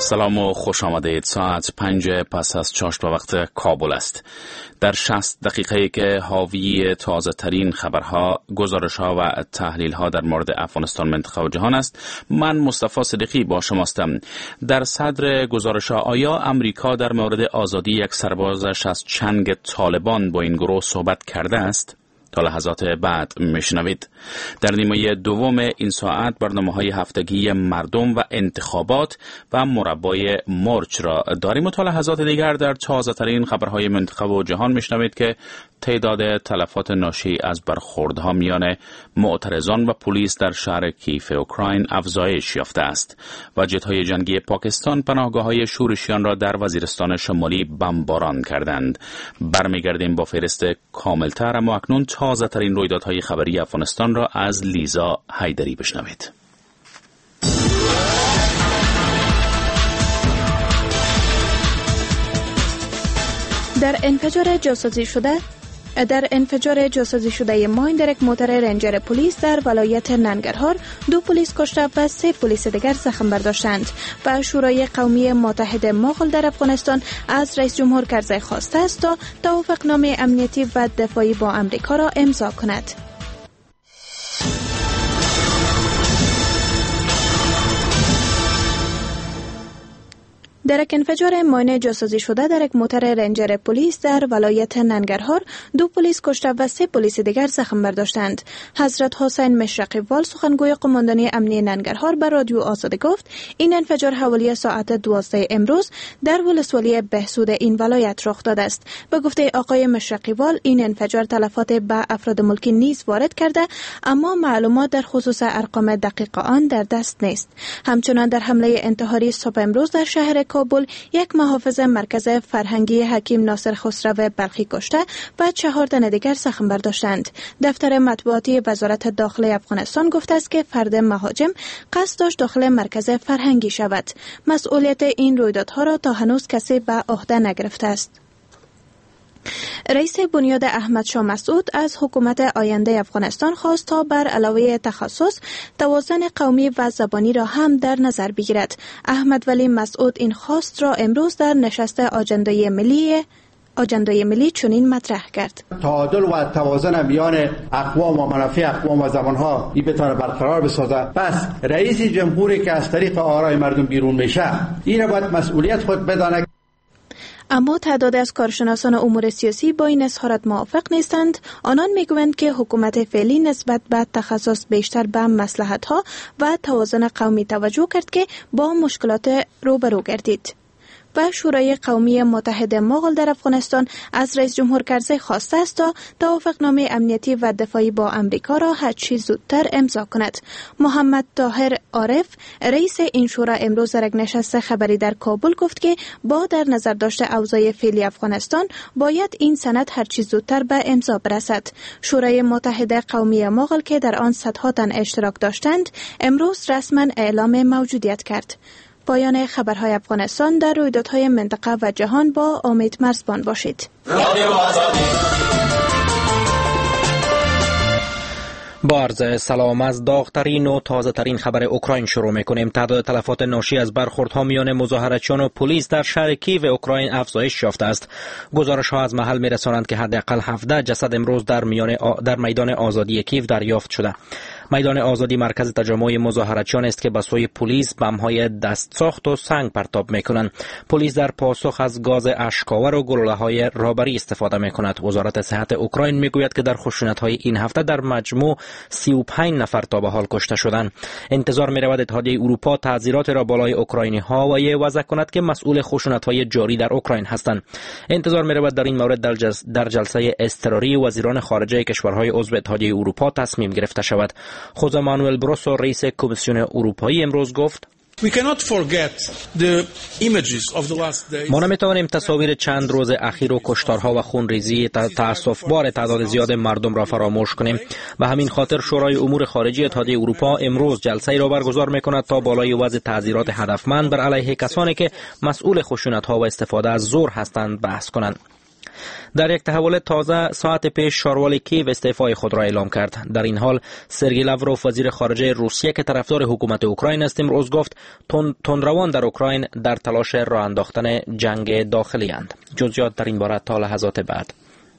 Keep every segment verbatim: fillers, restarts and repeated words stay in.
سلام و خوش آمدید. ساعت پنج پس از چاشت وقت کابل است. در شصت دقیقه که حاوی تازه ترین خبرها، گزارش ها و تحلیل ها در مورد افغانستان، منطقه و جهان است. من مصطفی صدیقی با شماستم. در صدر گزارش ها، آیا امریکا در مورد آزادی یک سربازش از چنگ طالبان با این گروه صحبت کرده است؟ تا لحظات بعد میشنوید. در نیمه دوم این ساعت برنامه‌های هفتگی مردم و انتخابات و مربای مرچ را داریم و تا لحظات دیگر در تازه ترین خبرهای منطقه و جهان میشنوید که تعداد تلفات ناشی از برخوردها میان معترضان و پلیس در شهر کیف اوکراین افزایش یافته است و جت‌های جنگی پاکستان پناهگاه‌های شورشیان را در وزیرستان شمالی بمباران کردند. برمیگردیم با فهرست کاملتر، اما اکنون تازه ترین رویدادهای خبری افغانستان را از لیزا حیدری بشنوید. در انفجار جاسوسی شده در انفجار جاسوسی شده ماین در یک موتر رنجر پلیس در ولایت ننگرهار، دو پلیس کشته و سه پلیس دیگر زخم برداشتند و شورای قومی متحد مغول در افغانستان از رئیس جمهور کرزی خواسته است تا توافقنامه امنیتی و دفاعی با امریکا را امضا کند. در یک انفجار ماین جاسوسی شده در یک موتر رنجر پلیس در ولایت ننگرهار، دو پلیس کشته و سه پلیس دیگر زخم برداشتند. حضرت حسین مشرقی وال، سخنگوی قماندانی امنی ننگرهار، به رادیو آزادی گفت این انفجار حوالی ساعت دوازده امروز در ولسوالی بهسود این ولایت رخ داده است. به گفته آقای مشرقی وال، این انفجار تلفات به افراد ملکی نیز وارد کرده، اما معلومات در خصوص ارقام دقیق آن در دست نیست. همچنان در حمله انتحاری صبح امروز در شهر کابل، یک محافظ مرکز فرهنگی حکیم ناصر خسرو بلخی کشته و چهار تن دیگر زخم برداشتند. دفتر مطبوعاتی وزارت داخله افغانستان گفته است که فرد مهاجم قصد داشت داخل مرکز فرهنگی شود. مسئولیت این رویدادها را تا هنوز کسی به عهده نگرفته است. رئیس بنیاد احمد شاه مسعود از حکومت آینده افغانستان خواست تا بر علاوه تخصص، توازن قومی و زبانی را هم در نظر بگیرد. احمد ولی مسعود این خواست را امروز در نشست آجندای ملی آجندای ملی چنین مطرح کرد: تعادل و توازن میان اقوام و منافع اقوام و زبانها این بتونه برقرار بسازه. پس رئیس جمهوری که از طریق آرای مردم بیرون میشه، این باید مسئولیت خود بدانه. اما تعداد از کارشناسان امور سیاسی با این اظهارات موافق نیستند. آنان میگویند که حکومت فعلی نسبت به تخصص بیشتر به مصلحت‌ها و توازن قومی توجه کرد که با مشکلات روبرو گردید. و شورای قومی متحد مغول در افغانستان از رئیس جمهور کرزی خواسته است تا توافقنامه امنیتی و دفاعی با امریکا را هرچی زودتر امضا کند. محمد طاهر عارف، رئیس این شورا، امروز در یک نشست خبری در کابل گفت که با در نظر داشته اوضاع فعلی افغانستان باید این سند هرچی زودتر به امضا برسد. شورای متحد قومی مغول که در آن صدها تن اشتراک داشتند، امروز رسما اعلام موجودیت کرد. پایان خبرهای افغانستان. در رویدادهای منطقه و جهان با امید مرزبان باشید. با عرض سلام، از داغ‌ترین و تازه‌ترین خبر اوکراین شروع می‌کنیم. تعداد تلفات ناشی از برخوردها میان مظاهرچیان و پلیس در شهر کیو اوکراین افزایش یافته است. گزارش‌ها از محل می‌رسانند که حداقل هفده جسد امروز در میان آ... در میدان آزادی کیو دریافت شده. میدان آزادی مرکز تجمع مظاهرچیان است که به سوی پلیس بم‌های دست ساخت و سنگ پرتاب می‌کنند. پلیس در پاسخ از گاز اشک‌آور و گلوله‌های رهبری استفاده می‌کند. وزارت صحت اوکراین می‌گوید که در خشونت‌های این هفته در مجموع سی و پنج نفر تا به حال کشته شدند. انتظار می‌رود اتحادیه اروپا تعزیرات را بالای اوکراینی‌ها و وضع کند که مسئول خشونت‌های جاری در اوکراین هستند. انتظار می‌رود در این مورد در, جلس در جلسه اضطراری وزیران خارجه کشورهای عضو اتحادیه اروپا تصمیم گرفته شود. خوزه مانوئل بروسو، رئیس کمیسیون اروپایی، امروز گفت: ما نمیتوانیم تصاویر چند روز اخیر و کشتارها و خونریزی تأسف‌بار تعداد زیاد مردم را فراموش کنیم. به همین خاطر شورای امور خارجه اتحادیه اروپا امروز جلسه‌ای را برگزار می‌کند تا بالای وضع تعزیرات هدفمند بر علیه کسانی که مسئول خشونت‌ها و استفاده از زور هستند بحث کنند. در یک تحول تازه ساعت پیش شاروال کیو استعفای خود را اعلام کرد. در این حال سرگئی لاوروف وزیر خارجه روسیه که طرفدار حکومت اوکراین است امروز گفت تندروان در اوکراین در تلاش راه انداختن جنگ داخلی اند. جزئیات در این باره تا لحظات بعد.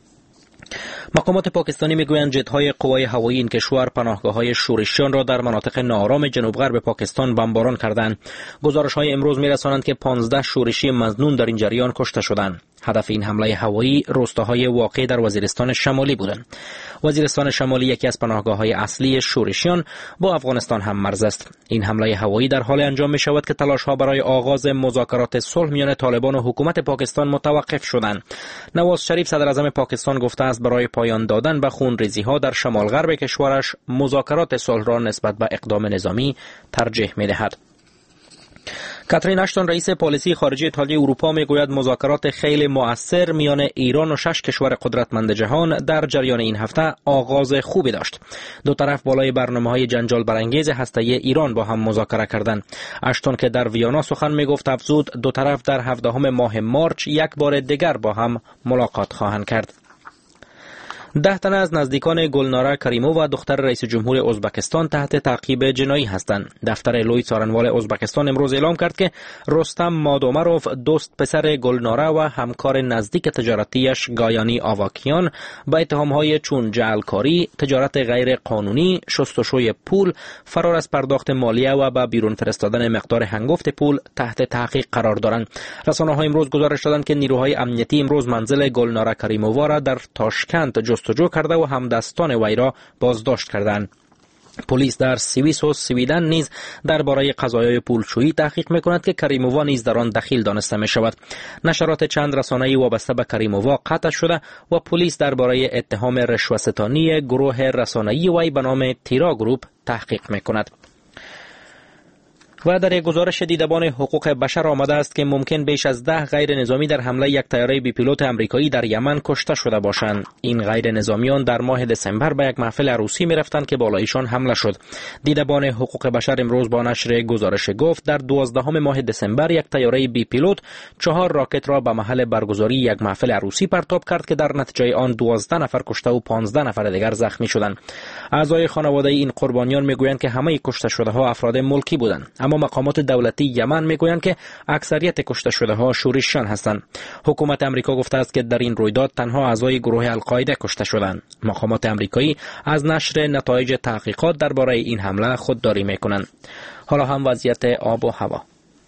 مقامات پاکستانی میگویند جت‌های قوای هوایی این کشور پناهگاه‌های شورشیان را در مناطق ناآرام جنوب غرب پاکستان بمباران کردند. گزارش‌های امروز می‌رسانند که پانزده شورشی مظنون در این جریان کشته شدند. هدف این حمله هوایی روستاهای واقع در وزیرستان شمالی بودند. وزیرستان شمالی یکی از پناهگاه‌های اصلی شورشیان با افغانستان هم مرز است. این حمله هوایی در حال انجام می‌شود که تلاش‌ها برای آغاز مذاکرات صلح میان طالبان و حکومت پاکستان متوقف شدند. نواز شریف صدر اعظم پاکستان گفته است برای پایان دادن به خونریزی‌ها در شمال غرب کشورش مذاکرات صلح را نسبت به اقدام نظامی ترجیح می‌دهد. کاترین اشتون رئیس پالیسی خارجی اتحادیه اروپا میگوید مذاکرات خیلی مؤثر میان ایران و شش کشور قدرتمند جهان در جریان این هفته آغاز خوبی داشت. دو طرف بالای برنامه‌های جنجال برانگیز هسته‌ای ایران با هم مذاکره کردند. اشتون که در ویانا سخن میگفت افزود دو طرف در هفدهم ماه مارچ یک بار دیگر با هم ملاقات خواهند کرد. ده تن از نزدیکان گلناره کریمووا دختر رئیس جمهور ازبکستان تحت تعقیب جنایی هستند. دفتر لوی څارنوال ازبکستان امروز اعلام کرد که رستم مادومروف دوست پسر گلناره و همکار نزدیک تجارتیش گایانی آواکیان با اتهام‌های چون جعلکاری، تجارت غیر قانونی، شستشوی پول، فرار از پرداخت مالیه و با بیرون فرستادن مقدار هنگفت پول تحت تحقیق قرار دارند. رسانه‌ها امروز گزارش دادند که نیروهای امنیتی امروز منزل گلناره کریمووا را در تاشکند جستجو کرده و همدستان وی را بازداشت کردند. پلیس در سوئیس و سویدن نیز درباره قضایای پولشویی تحقیق می‌کند که کریمووا نیز در آن دخیل دانسته می‌شود. نشرات چند رسانه‌ای وابسته به کریمووا قطع شده و پلیس درباره اتهام رشوه‌ستانی گروه رسانه‌ای وی به نام تیرا گروپ تحقیق می‌کند. و در یک گزارش دیدبان حقوق بشر آمده است که ممکن بیش از ده غیر نظامی در حمله یک طیاره بی پیلوت آمریکایی در یمن کشته شده باشند. این غیر نظامیان در ماه دسامبر به یک محفل عروسی می‌رفتند که بالایشان حمله شد. دیدبان حقوق بشر امروز با نشر گزارش گفت در دوازدهم ماه دسامبر یک طیاره بی پیلوت چهار راکت را به محل برگزاری یک محفل عروسی پرتاب کرد که در نتیجه آن دوازده نفر کشته و پانزده نفر دیگر زخمی شدند. اعضای خانواده این قربانیان میگویند که همه کشته شده‌ها افراد ملکی بودند، اما مقامات دولتی یمن میگویند که اکثریت کشته شده ها شورشیان هستند. حکومت امریکا گفته است که در این رویداد تنها اعضای گروه القاعده کشته شدند. مقامات امریکایی از نشر نتایج تحقیقات درباره این حمله خودداری میکنند. حالا هم وضعیت آب و هوا.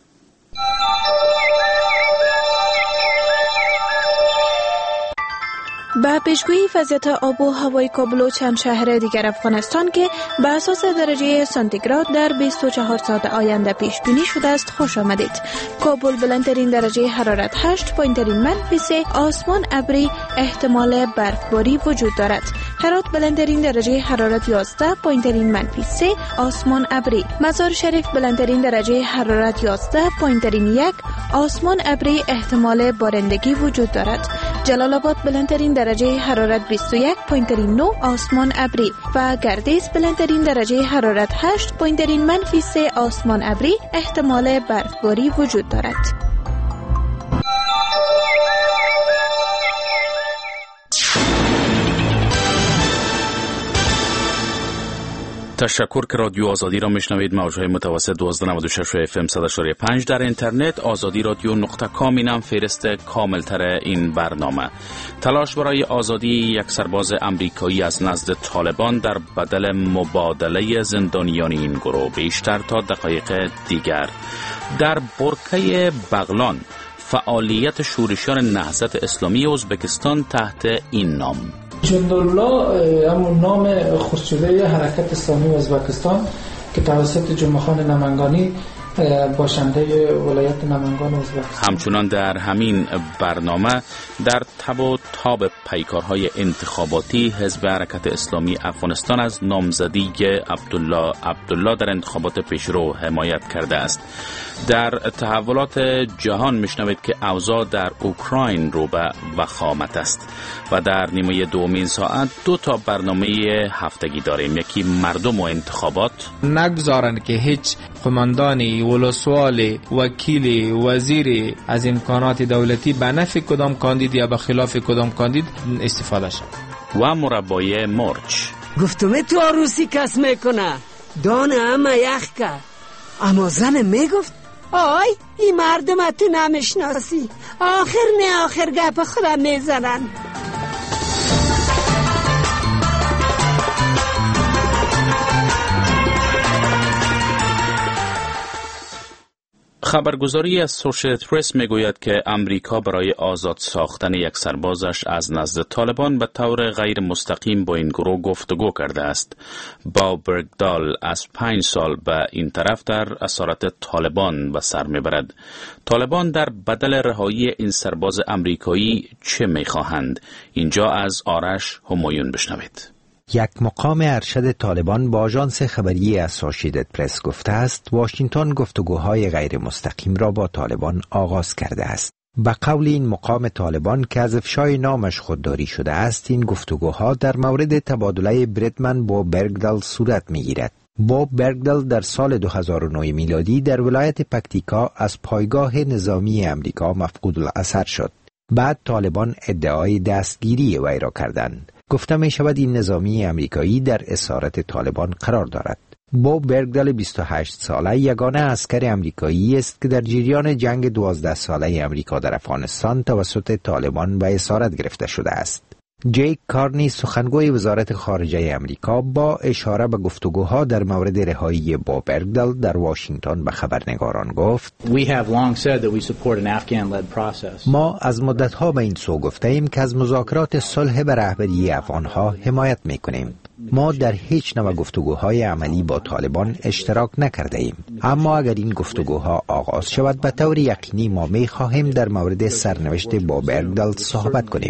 با پیشگویی وضعیت آب و هوای کابل و چند شهر دیگر افغانستان که به اساس درجه سانتیگراد در بیست و چهار ساعت آینده پیش بینی شده است خوش آمدید. کابل بلندترین درجه حرارت هشت، پایینترین منفی سه، آسمان ابری، احتمال برفباری وجود دارد. هرات بلندترین درجه حرارت یازده، پایینترین منفی سه، آسمان ابری. مزار شریف بلندترین درجه حرارت یازده، پایینترین یک، آسمان ابری، احتمال بارندگی وجود دارد. جلال آباد بلندترین درجه حرارت بیست و یک، پایینترین نه، آسمان ابری و گردیز بلندترین درجه حرارت هشت، پایینترین منفی سه، آسمان ابری، احتمال برفباری وجود دارد. تشکر که رادیو آزادی را میشنوید. موجهای متوسط دوازده نود و شش اف ام صد و پنج در اینترنت آزادی رادیو نقطه کام اینم فهرست کاملتر این برنامه. تلاش برای آزادی یک سرباز امریکایی از نزد طالبان در بدل مبادله زندانیان این گروه. بیشتر تا دقایق دیگر. در برکه بغلان فعالیت شورشیان نهضت اسلامی ازبکستان تحت این نام. جندالله همون نام خودشده حرکت اسلامی ازبکستان که توسط جمعه خان نمنگانی باشنده ولایت نمنگان ازبکستان. همچنان در همین برنامه در تب و تاب پیکارهای انتخاباتی حزب حرکت اسلامی افغانستان از نامزدی عبدالله عبدالله در انتخابات پیشرو حمایت کرده است. در تحولات جهان میشنوید که اوضاع در اوکراین رو به وخامت است و در نیمه دومین ساعت دو تا برنامه هفتگی داریم. یکی مردم و انتخابات. نگذارند که هیچ قماندانی، ولسوالی، وکیلی، وزیری از امکانات دولتی به نفع کدام کاندید یا به خلاف کدام کاندید استفاده شد. و مربای مرچ گفتم تو عروسی کس میکنه دانه همه یخ که، اما زن میگفت آی این مردم تو نمیشناسی، آخر نه آخر گپ خودم میزنن. خبرگزاری اسوسییتد پرس میگوید که امریکا برای آزاد ساختن یک سربازش از نزد طالبان به طور غیر مستقیم با این گروه گفتگو کرده است. با برگدال از پنج سال به این طرف در اسارت طالبان به سر میبرد. طالبان در بدل رهایی این سرباز امریکایی چه میخواهند؟ اینجا از آرش همایون بشنوید. یک مقام ارشد طالبان با آژانس خبری اسوسییتد پرس گفته است واشنگتن گفتگوهای غیر مستقیم را با طالبان آغاز کرده است. به قول این مقام طالبان که از افشای نامش خودداری شده است، این گفتگوها در مورد تبادله بریدمن با برگدال صورت می‌گیرد. باب برگدال در سال دو هزار و نه میلادی در ولایت پکتیکا از پایگاه نظامی امریکا مفقود الاثر شد. بعد طالبان ادعای دستگیری وی را کردند. گفته می شود این نظامی امریکایی در اسارت طالبان قرار دارد. باب برگدال بیست و هشت ساله یگانه عسکر امریکایی است که در جریان جنگ دوازده ساله امریکا در افغانستان توسط طالبان به اسارت گرفته شده است. جیک کارنی سخنگوی وزارت خارجه امریکا با اشاره به گفتگوها در مورد رهایی باب برگدال در واشنگتن به خبرنگاران گفت ما از مدتها به این سو گفته ایم که از مذاکرات صلح به رهبری افغانها حمایت میکنیم. ما در هیچ نوع گفتگوهای عملی با طالبان اشتراک نکرده ایم، اما اگر این گفتگوها آغاز شود به طور یقینی ما می خواهیم در مورد سرنوشت باب برگدال صحبت کنیم.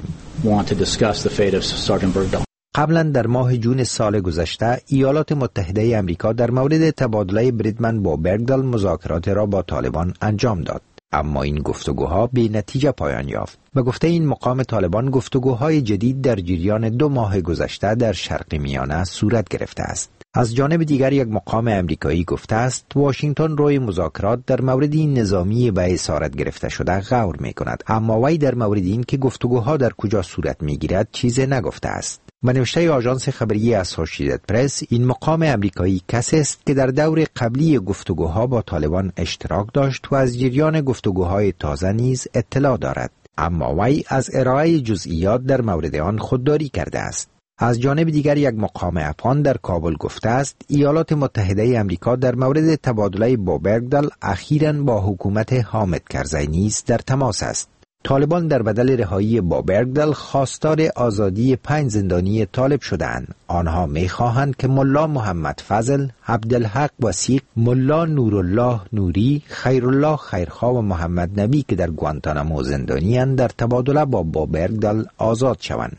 قبلا در ماه جون سال گذشته ایالات متحده امریکا در مورد تبادله بریدمن با برگدال مذاکرات را با طالبان انجام داد، اما این گفتگوها بی نتیجه پایان یافت. به گفته این مقام طالبان گفتگوهای جدید در جریان دو ماه گذشته در شرق میانه صورت گرفته است. از جانب دیگر یک مقام امریکایی گفته است واشنگتن روی مذاکرات در مورد این نظامی به اسارت گرفته شده غور می کند، اما وی در مورد این که گفتگوها در کجا صورت می گیرد چیزی نگفته است. به نوشته آژانس خبری اسوسییتد پرس، این مقام امریکایی کسی است که در دور قبلی گفتگوها با طالبان اشتراک داشت و از جریان گفتگوهای تازه نیز اطلاع دارد، اما وی از ارائه جزئیات در مورد آن خودداری کرده است. از جانب دیگر یک مقام افغان در کابل گفته است ایالات متحده امریکا در مورد تبادله با برگدال اخیراً با حکومت حامد کرزی نیز در تماس است. طالبان در بدل رهایی با برگدال خواستار آزادی پنج زندانی طالب شدند. آنها می‌خواهند که ملا محمد فضل، عبدالحق وثیق، ملا نورالله نوری، خیرالله خیرخواه و محمد نبی که در گوانتانامو زندانی‌اند در تبادله با با برگدال آزاد شوند.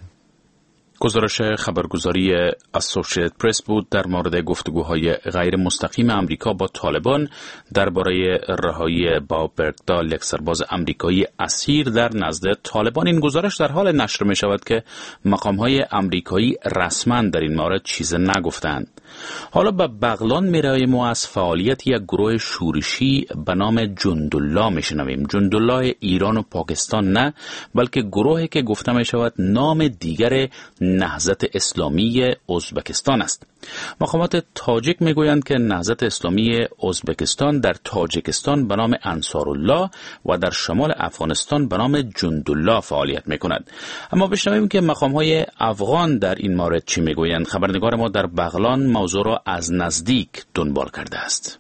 گزارش خبرگزاری اسوسییتد پرس بود در مورد گفتگوهای غیر مستقیم امریکا با طالبان درباره رهایی باب برگدال، یک سرباز امریکایی اسیر در نزد طالبان. این گزارش در حال نشر می شود که مقامهای امریکایی رسما در این مورد چیز نگفتند. حالا به بغلان می رویم و از فعالیت یک گروه شورشی به نام جندالله می شنویم. جندالله ایران و پاکستان نه، بلکه گروهی که گفته می شود نام دیگر نهضت اسلامی ازبکستان است. مقامات تاجیک می گویند که نهضت اسلامی ازبکستان در تاجیکستان به نام انصارالله و در شمال افغانستان به نام جندالله فعالیت می کند. اما بشنویم که مقامهای افغان در این مورد چی می گویند. خبرنگار ما در بغلان موضوع را از نزدیک دنبال کرده است.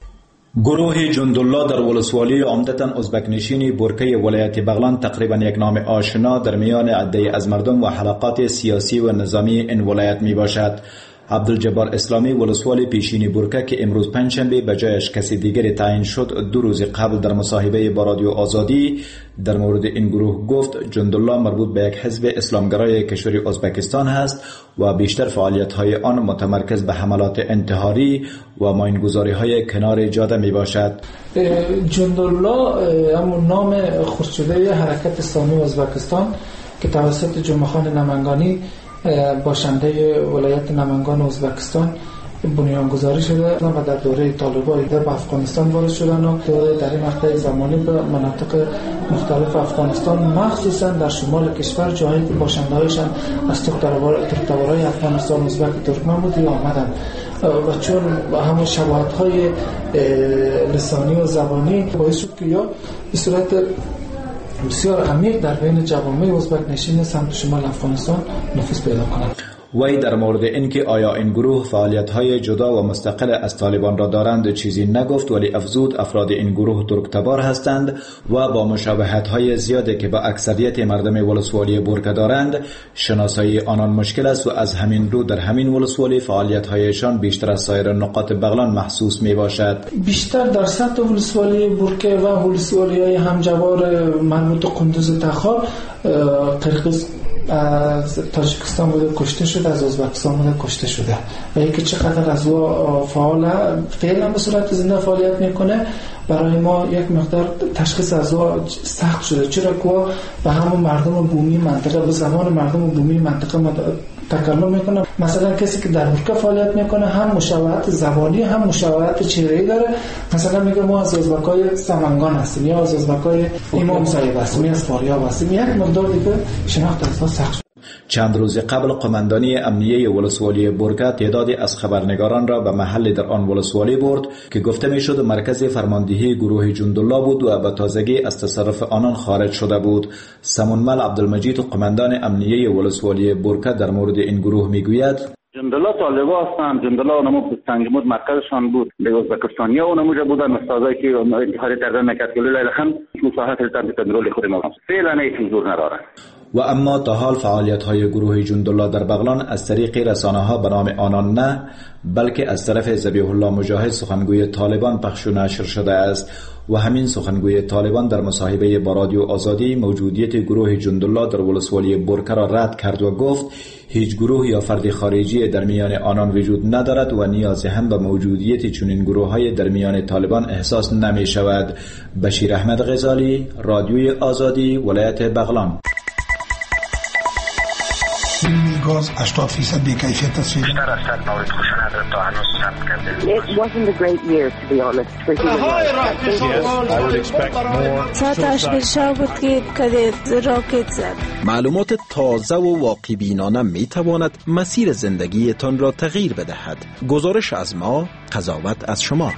گروه جندالله در ولسوالی عمدتاً ازبک نشین برکه ولایت بغلان تقریبا یک نام آشنا در میان عده از مردم و حلقات سیاسی و نظامی این ولایت می باشد. عبدالجبار اسلامی ولسوالی پیشینی برکه که امروز پنجشنبه به جایش کسی دیگری تعیین شد، دو روز قبل در مصاحبه با رادیو آزادی در مورد این گروه گفت جندالله مربوط به یک حزب اسلامگرای کشور ازبکستان است و بیشتر فعالیت‌های آن متمرکز به حملات انتحاری و ماینگذاری‌های کنار جاده می باشد. جندالله همون نام خردشده حرکت اسلامی ازبکستان که توسط جمعه خان نمنگانی باشنده ولایت نمنگان ازبکستان بنیانگذاری شده و در دوره طالبان در افغانستان وارد شدن و در این مقطع زمانی به مناطق مختلف افغانستان مخصوصا در شمال کشور جایی که باشنده‌هایشان از ترکتبارهای افغانستان، ازبک، ترکمن بودی آمدن و چون همون شباهت‌های لسانی و زبانی باعث شد که یا به صورت بسیار عمیق در بین جوامع ازبک نشین سمت شمال افغانستان نفوذ پیدا کنند. وی در مورد اینکه آیا این گروه فعالیت‌های جدا و مستقل از طالبان را دارند چیزی نگفت، ولی افزود افراد این گروه ترکتبار هستند و با مشابهت‌های زیادی که با اکثریت مردم ولسوالی بورکا دارند شناسایی آنان مشکل است و از همین رو در همین ولسوالی فعالیت‌هایشان بیشتر از سایر نقاط بغلان محسوس میباشد. بیشتر در سطح ولسوالی بورکا و ولسوالی‌های همجوار مربوط قندوز تخار قرقیز از تاجیکستان بوده کشته شده، از ازبکستان بوده کشته شده و اینکه چقدر از او فعال فعلا به صورت زنده فعالیت میکنه برای ما یک مقدار تشخیص از او سخت شده، چرا که به همون مردم بومی منطقه به زمان مردم بومی منطقه تکلم میکنه. مثلا کسی که در بورکا فعالیت میکنه هم مشابهت زبانی هم مشابهت چهره‌ای داره، مثلا میگه ما از ازبکای سمنگان هستیم یا از ازبکای امام صاحب هستیم یا از فاریاب هستیم، یک مقدار دیگه شناخت از ما سخت شد. چند روز قبل قماندانی امنیه ولسوالی بورکا تعدادی از خبرنگاران را به محل در آن ولسوالی برد که گفته میشد مرکز فرماندهی گروه جندالله بود و به تازگی از تصرف آنان خارج شده بود. سمونمل عبدالمجید قماندان امنیه ولسوالی بورکا در مورد این گروه میگوید: جندالله طالبا هستند. جندالله اونمو سنگمود مرکزشان بود. به ازبکستانیا اونموجا بودن استادایی که اتحاد تردن نکرد که لیلخن مصاحبت تردن کنترل خود ما فعلا هیچ زور ندارن. و اما تا حال فعالیت‌های گروه جندالله در بغلان از طریق رسانه‌ها به نام آنان نه، بلکه از طرف ذبیح الله مجاهد سخنگوی طالبان پخش و نشر شده است و همین سخنگوی طالبان در مصاحبه با رادیو آزادی موجودیت گروه جندالله در ولسوالی بورکا را رد کرد و گفت هیچ گروه یا فرد خارجی در میان آنان وجود ندارد و نیازی هم به موجودیت چنین گروه‌های در میان طالبان احساس نمی شود. بشیر احمد غزالی، رادیوی آزادی، ولایت بغلان. گاز هشتاد درصد بی‌کیفیت است. بیشتر از صد مورد خشونت تا هنوز ثبت کرده. It wasn't a great year to be honest for human rights. Yes, I would expect more. ساعتش بشه بود که کدید راکت زد. معلومات تازه و واقع بینانه می تواند مسیر زندگیتان را تغییر بدهد. گزارش از ما، قضاوت از شما.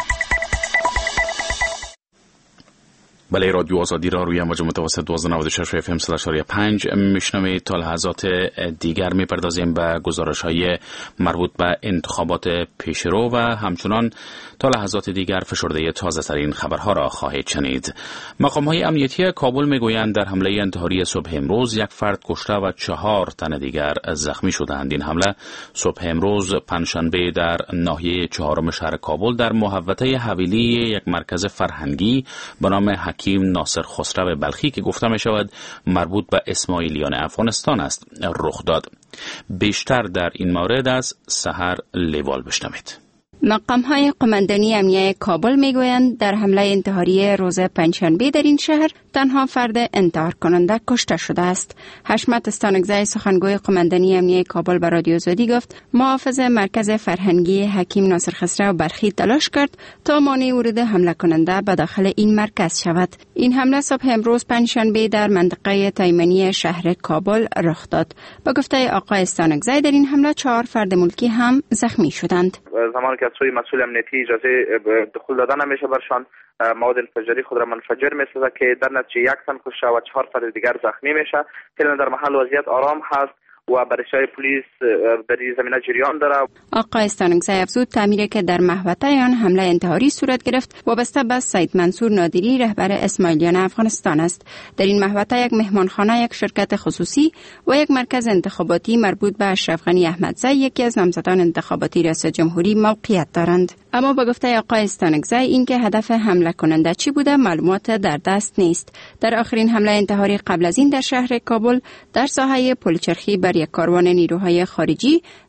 بله، رادیو آزادی را روی امواج متوسط دوازده نود و شش اف ام صد و پنج میشنوید. تا لحظات دیگر میپردازیم به گزارش‌های مربوط به انتخابات پیشرو و همچنان تا لحظات دیگر فشرده تازه ترین خبرها را خواهید شنید. مقام‌های امنیتی کابل میگویند در حمله انتحاری صبح امروز یک فرد کشته و چهار تن دیگر زخمی شدند. این حمله صبح امروز پنجشنبه در ناحیه چهارم شهر کابل در محوطه حویلی یک مرکز فرهنگی به نام حکیم ناصر خسرو بلخی که گفته می شود مربوط به اسماعیلیان افغانستان است رخ داد. بیشتر در این مورد از سحر لیوال بشنوید. مقام‌های قماندانی امنیه کابل میگویند در حمله انتحاری روز پنجشنبه در این شهر تنها فرد انتحار کننده کشته شده است. حشمت استانکزی سخنگوی قماندانی امنیه کابل به رادیو آزادی گفت محافظ مرکز فرهنگی حکیم ناصر خسرو بلخی تلاش کرد تا مانع ورود حمله کننده به داخل این مرکز شود. این حمله صبح امروز پنجشنبه در منطقه تایمنی شهر کابل رخ داد. با گفته آقای استانکزی در این حمله چهار فرد ملکی هم زخمی شدند. زمانی که از سوی مسئول امنیتی اجازه دخول داده نمیشه برشان مواد انفجاری خود را منفجر میسازه که در نتیجه یک تن کشته و چهار فرد دیگر زخمی میشه. فعلا در محل وضعیت آرام هست و بررسی‌های پلیس در این زمینه جریان داره. آقای استانکزی افزود تعمیری که در محوطه آن حمله انتحاری صورت گرفت وابسته به سید منصور نادری رهبر اسماعیلیان افغانستان است. در این محوطه یک مهمانخانه، یک شرکت خصوصی و یک مرکز انتخاباتی مربوط به اشرف غنی احمدزی یکی از نامزدان انتخاباتی ریاست جمهوری موقعیت دارند. اما با گفته آقای استانکزی اینکه هدف حمله کننده چی بوده معلومات در دست نیست. در آخرین حمله انتحاری قبل از این در شهر کابل در ساحه پلچرخی بر یک کاروان نیروهای خارجی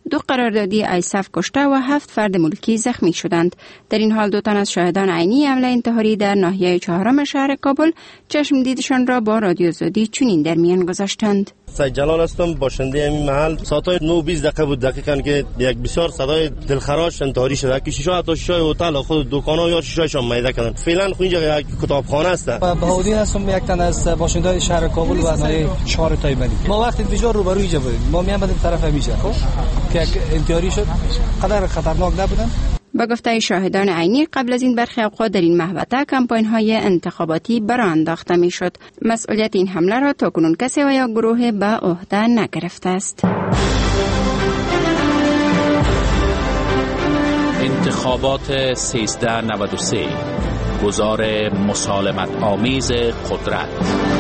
دو قراردادی ایسف کشته و هفت فرد ملکی زخمی شدند. در این حال دو تن از شاهدان عینی حمله انتحاری در ناحیه چهارم شهر کابل چشم دیدشان را با رادیو زودی چنین در میان گذاشتند. سید جلال هستم، باشنده این محل. ساعت نه و بیست دقیقه بود دقیقاً که یک بسیار صدای دلخراش انتحاری شده که شیشه حتی شیشه هتل خود دکانا یا شیشهشان میده کردن. فعلا خو اینجا یک کتابخانه است. بهاودین هستم، یک تن از باشندگان شهر کابل و ناحیه چهار تایبانی. ما وقتی بجار رو بروی اینجا بودیم، ما میام بدیم طرف همیشه خب که انتحاری شد، قدر خطرناک نبودن. با گفته شاهدان عینی قبل از این برخی اوقات در این محوطه کمپاین‌های انتخاباتی برآ انداخته می‌شد. مسئولیت این حمله را تاکنون کسی و یا گروه به عهده نگرفته است. انتخابات سیزده نود و سه، گزار مسالمت آمیز قدرت.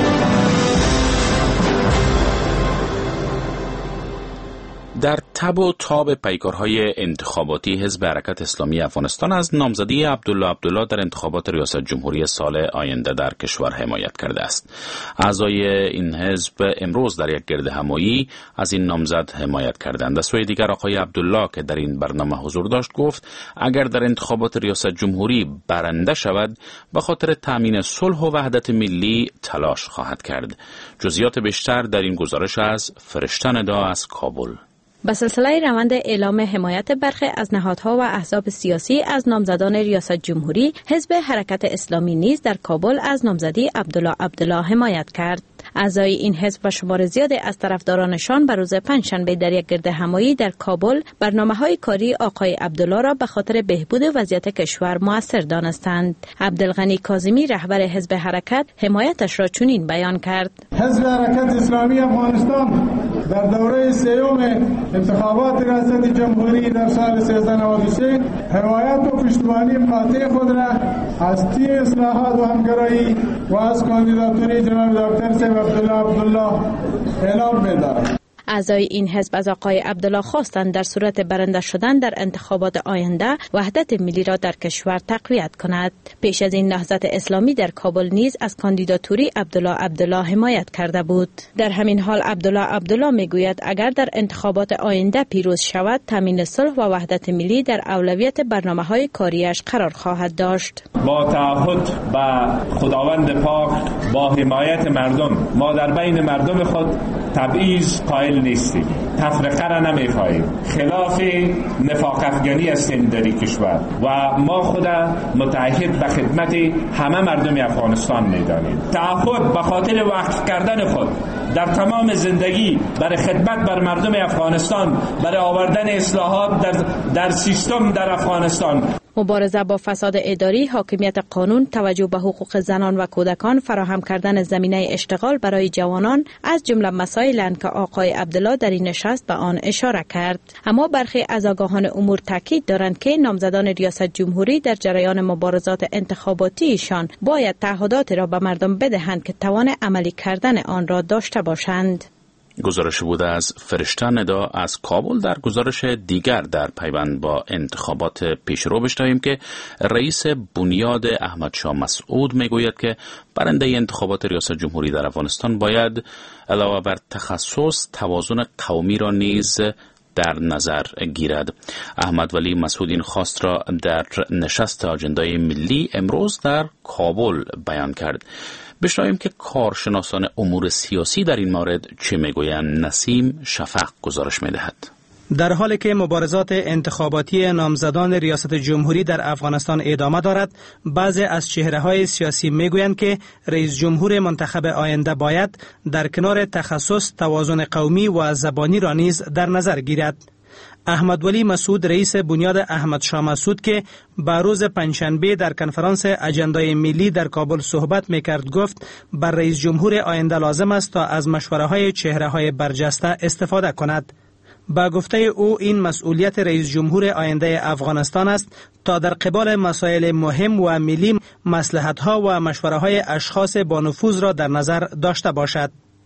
در تب و تاب پیکارهای انتخاباتی حزب حرکت اسلامی افغانستان از نامزدی عبدالله عبدالله در انتخابات ریاست جمهوری سال آینده در کشور حمایت کرده است. اعضای این حزب امروز در یک گرد همایی از این نامزد حمایت کردند. از سوی دیگر آقای عبدالله که در این برنامه حضور داشت گفت اگر در انتخابات ریاست جمهوری برنده شود به خاطر تامین صلح و وحدت ملی تلاش خواهد کرد. جزئیات بیشتر در این گزارش از فرشته ندا از کابل. به سلسله روند اعلام حمایت برخی از نهادها و احزاب سیاسی از نامزدان ریاست جمهوری، حزب حرکت اسلامی نیز در کابل از نامزدی عبدالله عبدالله حمایت کرد. اعضای این حزب و شمار زیادی از طرفدارانشان به روز پنجشنبه در یک گرد همایی در کابل برنامه‌های کاری آقای عبدالله را به خاطر بهبود وضعیت کشور مؤثر دانستند. عبدالغنی کاظمی رهبر حزب حرکت حمایتش را چنین بیان کرد: حزب حرکت اسلامی افغانستان در دوره سیوم انتخابات ریاست جمهوری در سال سیزده نود و سه حمایت و پشتیبانی قاطع خود را از طی اصلاحات و همکاری و از کاندیداتوری جناب دکتر سید عبدالله عبدالله اعلام می‌دارد. اعضای این حزب از آقای عبدالله خواستند در صورت برنده شدن در انتخابات آینده وحدت ملی را در کشور تقویت کند. پیش از این نهضت اسلامی در کابل نیز از کاندیداتوری عبدالله عبدالله حمایت کرده بود. در همین حال عبدالله عبدالله میگوید اگر در انتخابات آینده پیروز شود تامین صلح و وحدت ملی در اولویت برنامه‌های کاریش قرار خواهد داشت. با تعهد به خداوند پاک، با حمایت مردم، ما در بین مردم خود تبعیض قائل نیستیم، تفرقه را نمیخواهیم، خلاف نفاق افغانی هستیم در این کشور و ما خود متعهد به خدمت همه مردم افغانستان میدانیم. تعهد به خاطر وقف کردن خود در تمام زندگی برای خدمت بر مردم افغانستان، برای آوردن اصلاحات در, در سیستم در افغانستان. مبارزه با فساد اداری، حاکمیت قانون، توجه به حقوق زنان و کودکان، فراهم کردن زمینه اشتغال برای جوانان از جمله مسائلند که آقای عبدالله در این نشست به آن اشاره کرد. اما برخی از آگاهان امور تاکید دارند که نامزدان ریاست جمهوری در جریان مبارزات انتخاباتیشان باید تعهدات را به مردم بدهند که توان عملی کردن آن را داشته باشند. گزارش بوده از فرشته ندا از کابل. در گزارش دیگر در پیوند با انتخابات پیشرو بشنویم که رئیس بنیاد احمد شاه مسعود میگوید که برنده انتخابات ریاست جمهوری در افغانستان باید علاوه بر تخصص توازن قومی را نیز در نظر گیرد. احمد ولی مسعود این خواست را در نشست آجندای ملی امروز در کابل بیان کرد. بشنویم که کارشناسان امور سیاسی در این مورد چه میگویند. نسیم شفق گزارش میدهد. در حالی که مبارزات انتخاباتی نامزدان ریاست جمهوری در افغانستان ادامه دارد، بعضی از چهره‌های سیاسی میگویند که رئیس جمهور منتخب آینده باید در کنار تخصص توازن قومی و زبانی را نیز در نظر گیرد. احمد ولی مسعود رئیس بنیاد احمد شاه مسعود که به روز پنجشنبه در کنفرانس اجندای ملی در کابل صحبت میکرد گفت بر رئیس جمهور آینده لازم است تا از مشوره‌های چهره‌های برجسته استفاده کند. با گفته او این مسئولیت رئیس جمهور آینده افغانستان است تا در قبال مسائل مهم و ملی مصلحت‌ها و مشوره‌های اشخاص با نفوذ را در نظر داشته باشد.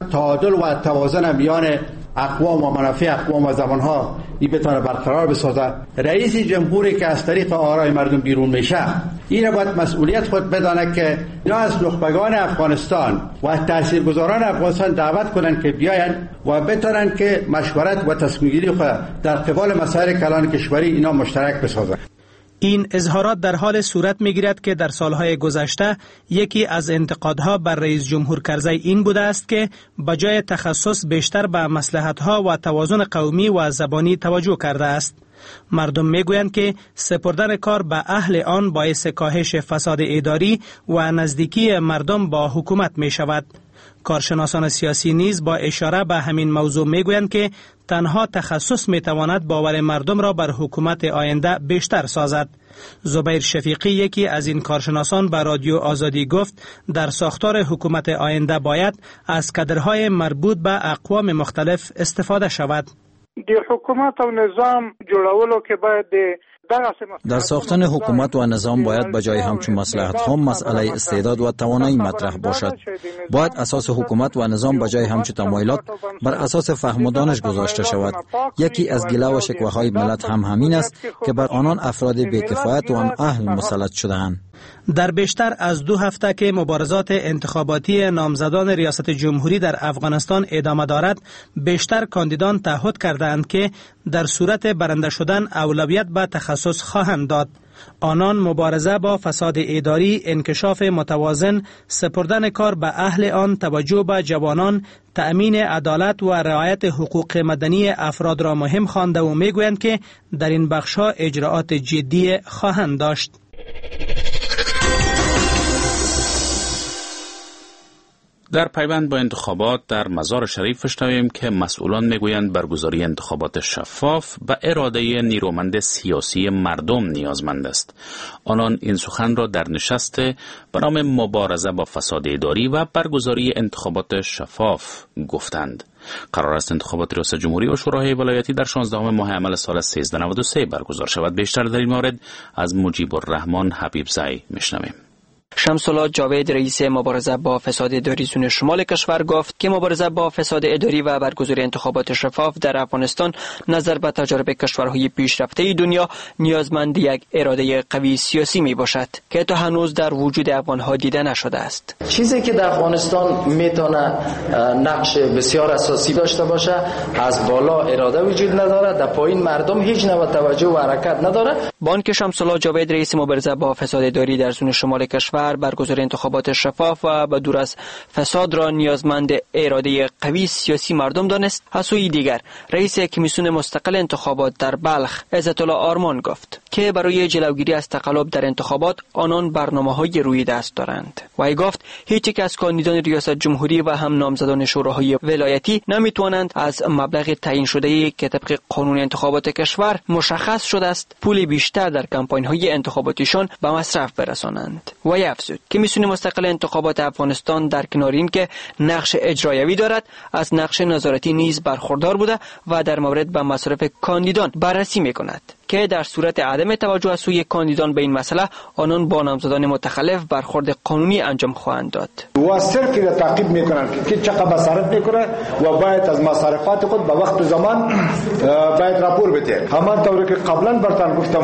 تعادل و توازن میان اقوام و منافع اقوام و زبانها این بتونه برقرار بسازه. رئیس جمهوری که از طریق آرای مردم بیرون میشه این باید مسئولیت خود بدانه که یا از نخبگان افغانستان و تاثیرگذاران افغانستان دعوت کنن که بیاین و بتونن که مشورت و تصمیم گیری خود در قبال مسائل کلان کشوری اینا مشترک بسازن. این اظهارات در حال صورت می‌گیرد که در سالهای گذشته یکی از انتقادها بر رئیس جمهور کرزی این بوده است که بجای تخصص بیشتر به مصلحت‌ها و توازن قومی و زبانی توجه کرده است. مردم میگویند که سپردن کار به اهل آن باعث کاهش فساد اداری و نزدیکی مردم با حکومت می شود. کارشناسان سیاسی نیز با اشاره به همین موضوع میگویند که تنها تخصص میتواند باور مردم را بر حکومت آینده بیشتر سازد. زبیر شفیقی یکی از این کارشناسان به رادیو آزادی گفت در ساختار حکومت آینده باید از کادرهای مربوط به اقوام مختلف استفاده شود. د حکومت او نظام جوړولو کې باید در ساختن حکومت و نظام باید بجای همچون مصلحت ها مسئله استعداد و توانایی مطرح باشد. باید اساس حکومت و نظام بجای همچون تمایلات بر اساس فهم و دانش گذاشته شود. یکی از گله و شکوه‌های ملت هم همین است که بر آنان افراد بی‌کفایت و هم اهل مسلط شده‌اند. در بیشتر از دو هفته که مبارزات انتخاباتی نامزدان ریاست جمهوری در افغانستان ادامه دارد، بیشتر کاندیدان تعهد کردند که در صورت برنده شدن اولویت به تخصص خواهند داد. آنان مبارزه با فساد اداری، انکشاف متوازن، سپردن کار به اهل آن، توجه به جوانان، تأمین عدالت و رعایت حقوق مدنی افراد را مهم خوانده و میگویند که در این بخش‌ها اجراءات جدی خواهند داشت. در پیوند با انتخابات در مزار شریف شنویم که مسئولان میگویند برگزاری انتخابات شفاف به اراده نیرومند سیاسی مردم نیازمند است. آنان این سخن را در نشست به نام مبارزه با فساد اداری و برگزاری انتخابات شفاف گفتند. قرار است انتخابات ریاست جمهوری و شورای ولایتی در شانزدهم ماه عمل سال سیزده نود و سه برگزار شود. بیشتر در این مورد از مجیب الرحمن حبیبزی میشنویم. شمس الله جاوید رئیس مبارزه با فساد اداری زون شمال کشور گفت که مبارزه با فساد اداری و برگزاری انتخابات شفاف در افغانستان نظر به تجارب کشورهای پیشرفته دنیا نیازمند یک اراده قوی سیاسی می باشد که تا هنوز در وجود افغانها دیده نشده است. چیزی که در افغانستان میتونه نقش بسیار اساسی داشته باشه، از بالا اراده وجود نداره، در پایین مردم هیچ نوع توجه و حرکت نداره. بانک شمس الله جاوید رئیس مبارزه با فساد اداری در زون شمال کشور برگزاری انتخابات شفاف و به دور از فساد را نیازمند اراده قوی سیاسی مردم دانست. از سوی دیگر رئیس کمیسیون مستقل انتخابات در بلخ عزت الله آرمان گفت که برای جلوگیری از تقلب در انتخابات آنان برنامه‌های روی دست دارند. وی گفت هیچ یک از کاندیدان ریاست جمهوری و هم نامزدان شوراهای ولایتی نمیتوانند از مبلغ تعیین شده که طبق قانون انتخابات کشور مشخص شده است پول بیشتر در کمپاین‌های انتخاباتیشان به مصرف برسانند. وی افزود کمیسیون مستقل انتخابات افغانستان در کنار این که نقش اجرایوی دارد، از نقش نظارتی نیز برخوردار بوده و در مورد به مصارف کاندیدان بررسی می‌کند که در صورت عدم توجه از سوی کاندیدان به این مسئله آنان با نامزدان متخلف برخورد قانونی انجام خواهند داد. و صرف را تعقیب میکنند که چقدر مصرف میکنه و باید از مصارفات خود به وقت و زمان باید راپور بده. همانطور که قبلا برتان گفتم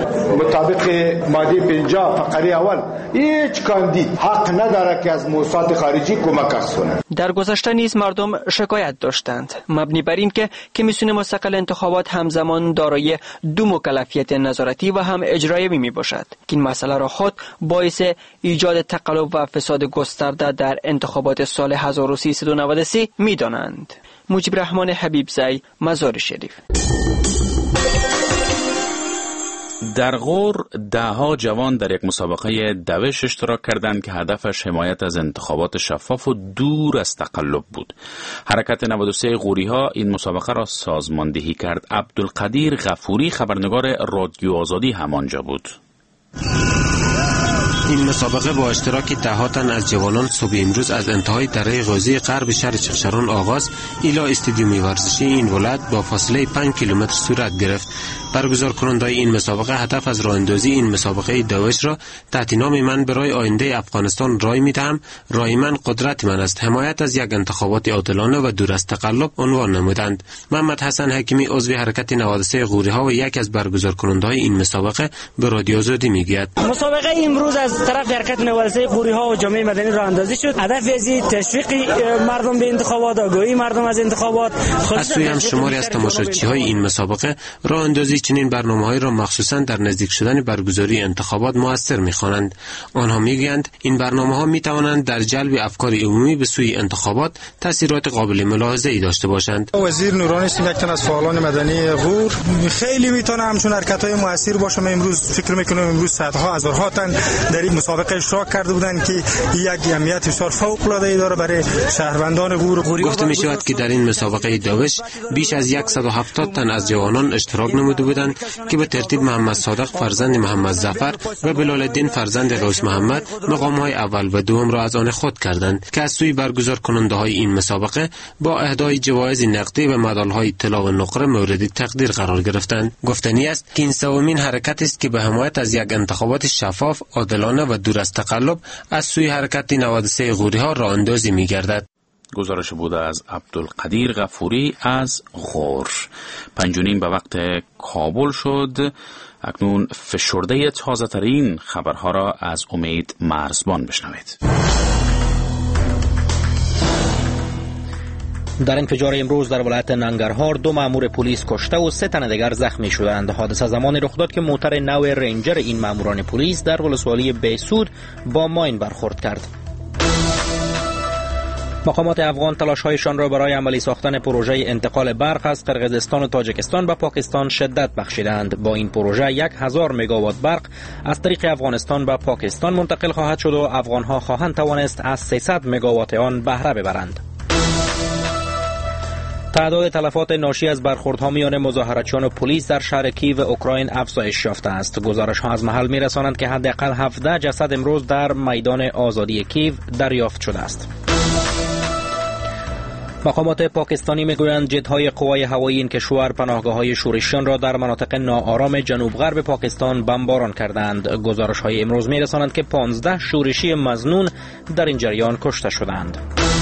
مطابق ماده پنجاه فقره اول هیچ کاندید حق نداره که از موسسات خارجی کمک کنه. در گذشته نیز مردم شکایت داشتند مبنی بر این که کمیسیون مستقل انتخابات همزمان دارای دو مکلفیت نظارتی و هم اجرایی می باشد که این مسئله را خود باعث ایجاد تقلب و فساد گسترده در انتخابات سال هزار و سیصد و نود و سه می دانند. مجیب الرحمن حبیبزی، مزار شریف. در غور دهها جوان در یک مسابقه دوش اشتراک کردند که هدفش حمایت از انتخابات شفاف و دور از تقلب بود. حرکت نود و سه غوری ها این مسابقه را سازماندهی کرد. عبدالقدیر غفوری خبرنگار رادیو آزادی همانجا بود. این مسابقه با اشتراک ده تن از جوانان صبح امروز از انتهای دره غازی غرب شهر چخشران آغاز الی استادیوم ورزشی این ولایت با فاصله پنج کیلومتر صورت گرفت. برگزار کنندگان این مسابقه هدف از راه اندازی این مسابقه داعش را تحت نام من برای آینده افغانستان رای میدهم، رای من قدرت من است، حمایت از یک انتخابات عادلانه و دور از تقلب عنوان نمودند. محمد حسن حکیمی عضو حرکت نود و سه غوری‌ها و یک از برگزار کنندگان این مسابقه به رادیو آزادی میگوید مسابقه امروز از طرف حرکت نود و سه غوری‌ها و جامعه مدنی راه اندازی شد. هدف از تشویق مردم به انتخابات، آگاهی مردم از انتخابات. از سوی هم شماری از تماشاچی‌های این مسابقه راه اندازی چنین برنامه‌هایی را مخصوصاً در نزدیک شدن برگزاری انتخابات موثر می‌خوانند. آنها میگویند این برنامه‌ها می‌توانند در جلب افکار عمومی به سوی انتخابات تاثیرات قابل ملاحظه‌ای داشته باشند. وزیر نورانی است، یک تن از فعالان مدنی غور، خیلی میتونه همچون حرکت‌های موثر باشه. من امروز فکر می‌کنم امروز صدها هزارها تن در این مسابقه اشتراک کرده بودند که یک اهمیت بسیار فوق‌العاده داره برای شهروندان غور. گفته می‌شود که در این مسابقه داعش بیش از صد و هفتاد تن از جوانان اشتراک نموده بودند که به ترتیب محمد صادق فرزند محمد ظفر و بلال الدین فرزند رئیس محمد مقام‌های اول و دوم را از آن خود کردند که از سوی برگزار کننده‌های این مسابقه با اهدای جوایز نقدی و مدال‌های طلا و نقره مورد تقدیر قرار گرفتند. گفتنی است که این سومین حرکت است که به حمایت از یک انتخابات شفاف، عادلانه و دور از تقلب از سوی حرکت نود و سه غوری‌ها راه اندازی می‌گردد. گزارش بود از عبدالقدیر غفوری از غور. پنج و نیم به وقت کابل شد. اکنون فشرده تازه ترین خبرها را از امید مرزبان بشنوید. در انفجار امروز در ولایت ننگرهار دو مأمور پلیس کشته و سه تن دیگر زخمی شدند. حادثه زمان رخ داد که موتر نو رنجر این مأموران پلیس در ولسوالی بهسود با ماین برخورد کرد. مقامات افغان تلاش‌هایشان را برای عملی ساختن پروژه انتقال برق از قرقیزستان و تاجیکستان به پاکستان شدت بخشیدند. با این پروژه یک هزار مگاوات برق از طریق افغانستان به پاکستان منتقل خواهد شد و افغان‌ها خواهند توانست از سیصد مگاوات آن بهره ببرند. تعداد تلفات ناشی از برخوردها میان مظاهرتچیان و پلیس در شهر کیو اوکراین افزایش یافته است. گزارش‌ها از محل می‌رسانند که حداقل هفده جسد امروز در میدان آزادی کیو دریافت شده است. مقامات پاکستانی میگویند جت‌های قوای هوایی این کشور پناهگاه‌های شورشیان را در مناطق ناآرام جنوب غرب پاکستان بمباران کردند. گزارش‌های امروز می‌رسانند که پانزده شورشی مظنون در این جریان کشته شدند.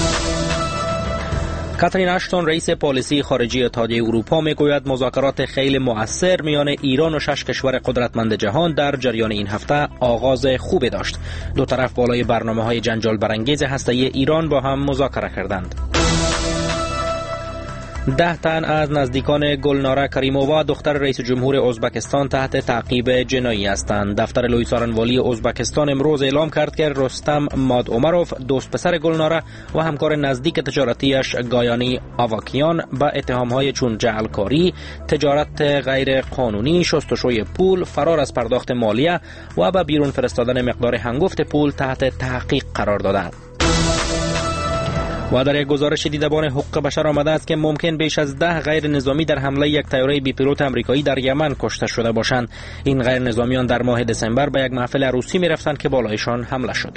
کاترین اشتون رئیس پالیسی خارجی اتحادیه اروپا میگوید مذاکرات خیلی مؤثر میان ایران و شش کشور قدرتمند جهان در جریان این هفته آغاز خوبی داشت. دو طرف بالای برنامه‌های جنجال برانگیز هسته‌ای ایران با هم مذاکره کردند. ده تن از نزدیکان گلناره کریمووا دختر رئیس جمهور ازبکستان تحت تعقیب جنایی هستند. دفتر لوی سارنوالی ازبکستان امروز اعلام کرد که رستم مادعمروف دوست پسر گلناره و همکار نزدیک تجارتیش گایانی آواکیان با اتهام‌های چون جعلکاری، تجارت غیر قانونی، شستشوی پول، فرار از پرداخت مالیه و به بیرون فرستادن مقدار هنگفت پول تحت تحقیق قرار دادند. و در یک گزارش دیدبان حقوق بشر آمده است که ممکن بیش از ده غیر نظامی در حمله یک طیاره بی پیلوت آمریکایی در یمن کشته شده باشند. این غیر نظامیان در ماه دسامبر به یک محفل عروسی می رفتند که بالایشان حمله شد.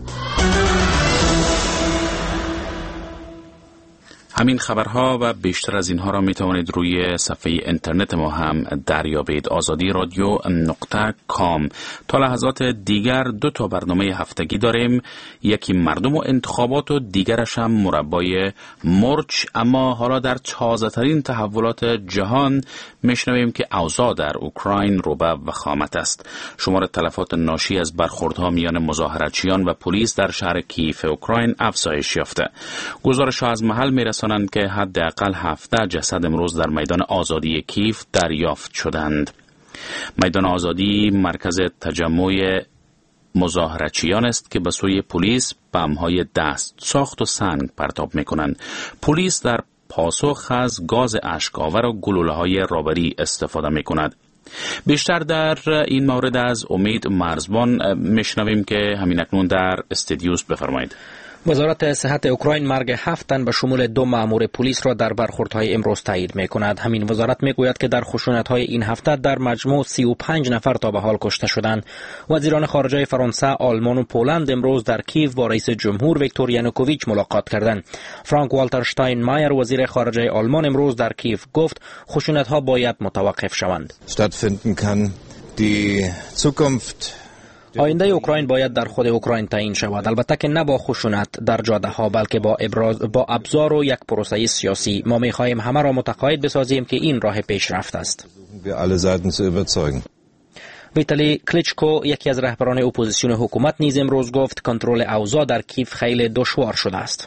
همین خبرها و بیشتر از اینها را می توانید روی صفحه اینترنت ما هم دریابید. آزادی رادیو نقطه کام. تا لحظات دیگر دو تا برنامه هفتگی داریم، یکی مردم و انتخابات و دیگرش هم مربای مرچ. اما حالا در تازه ترین تحولات جهان میشنویم که اوضاع در اوکراین رو به وخامت است. شمار تلفات ناشی از برخوردها میان مظاهرتچیان و پلیس در شهر کیف اوکراین افزایش یافته. گزارش‌ها از محل میرسانند که حداقل هفده جسد امروز در میدان آزادی کیف دریافت شدند. میدان آزادی مرکز تجمع مظاهرتچیان است که به سوی پلیس بم‌های دست ساخت و سنگ پرتاب می‌کنند. پلیس در پاسخ از گاز اشک‌آور و گلوله‌های رابری استفاده می‌کند. بیشتر در این مورد از امید مرزبان میشنویم که همین اکنون در استودیوس. بفرمایید. وزارت صحت اوکراین مرگ هفت تن به شمول دو مأمور پلیس را در برخوردهای امروز تایید می‌کند. همین وزارت می‌گوید که در خشونت‌های این هفته در مجموع سی و پنج نفر تا به حال کشته شدند. وزیران خارجه فرانسه، آلمان و پولند امروز در کیف با رئیس جمهور ویکتور یانوکوویچ ملاقات کردند. فرانک والتر شتاینمایر وزیر خارجه آلمان امروز در کیف گفت خشونت‌ها باید متوقف شوند. آینده اوکراین باید در خود اوکراین تعیین شود، البته که نه با خشونت در جاده ها بلکه با ابراز با ابزار و یک پروسه سیاسی. ما می‌خواهیم همه را متقاعد بسازیم که این راه پیشرفت است. ویتالی کلیچکو یکی از رهبران اپوزیسیون حکومت نیز امروز گفت کنترل اوضاع در کیف خیلی دشوار شده است.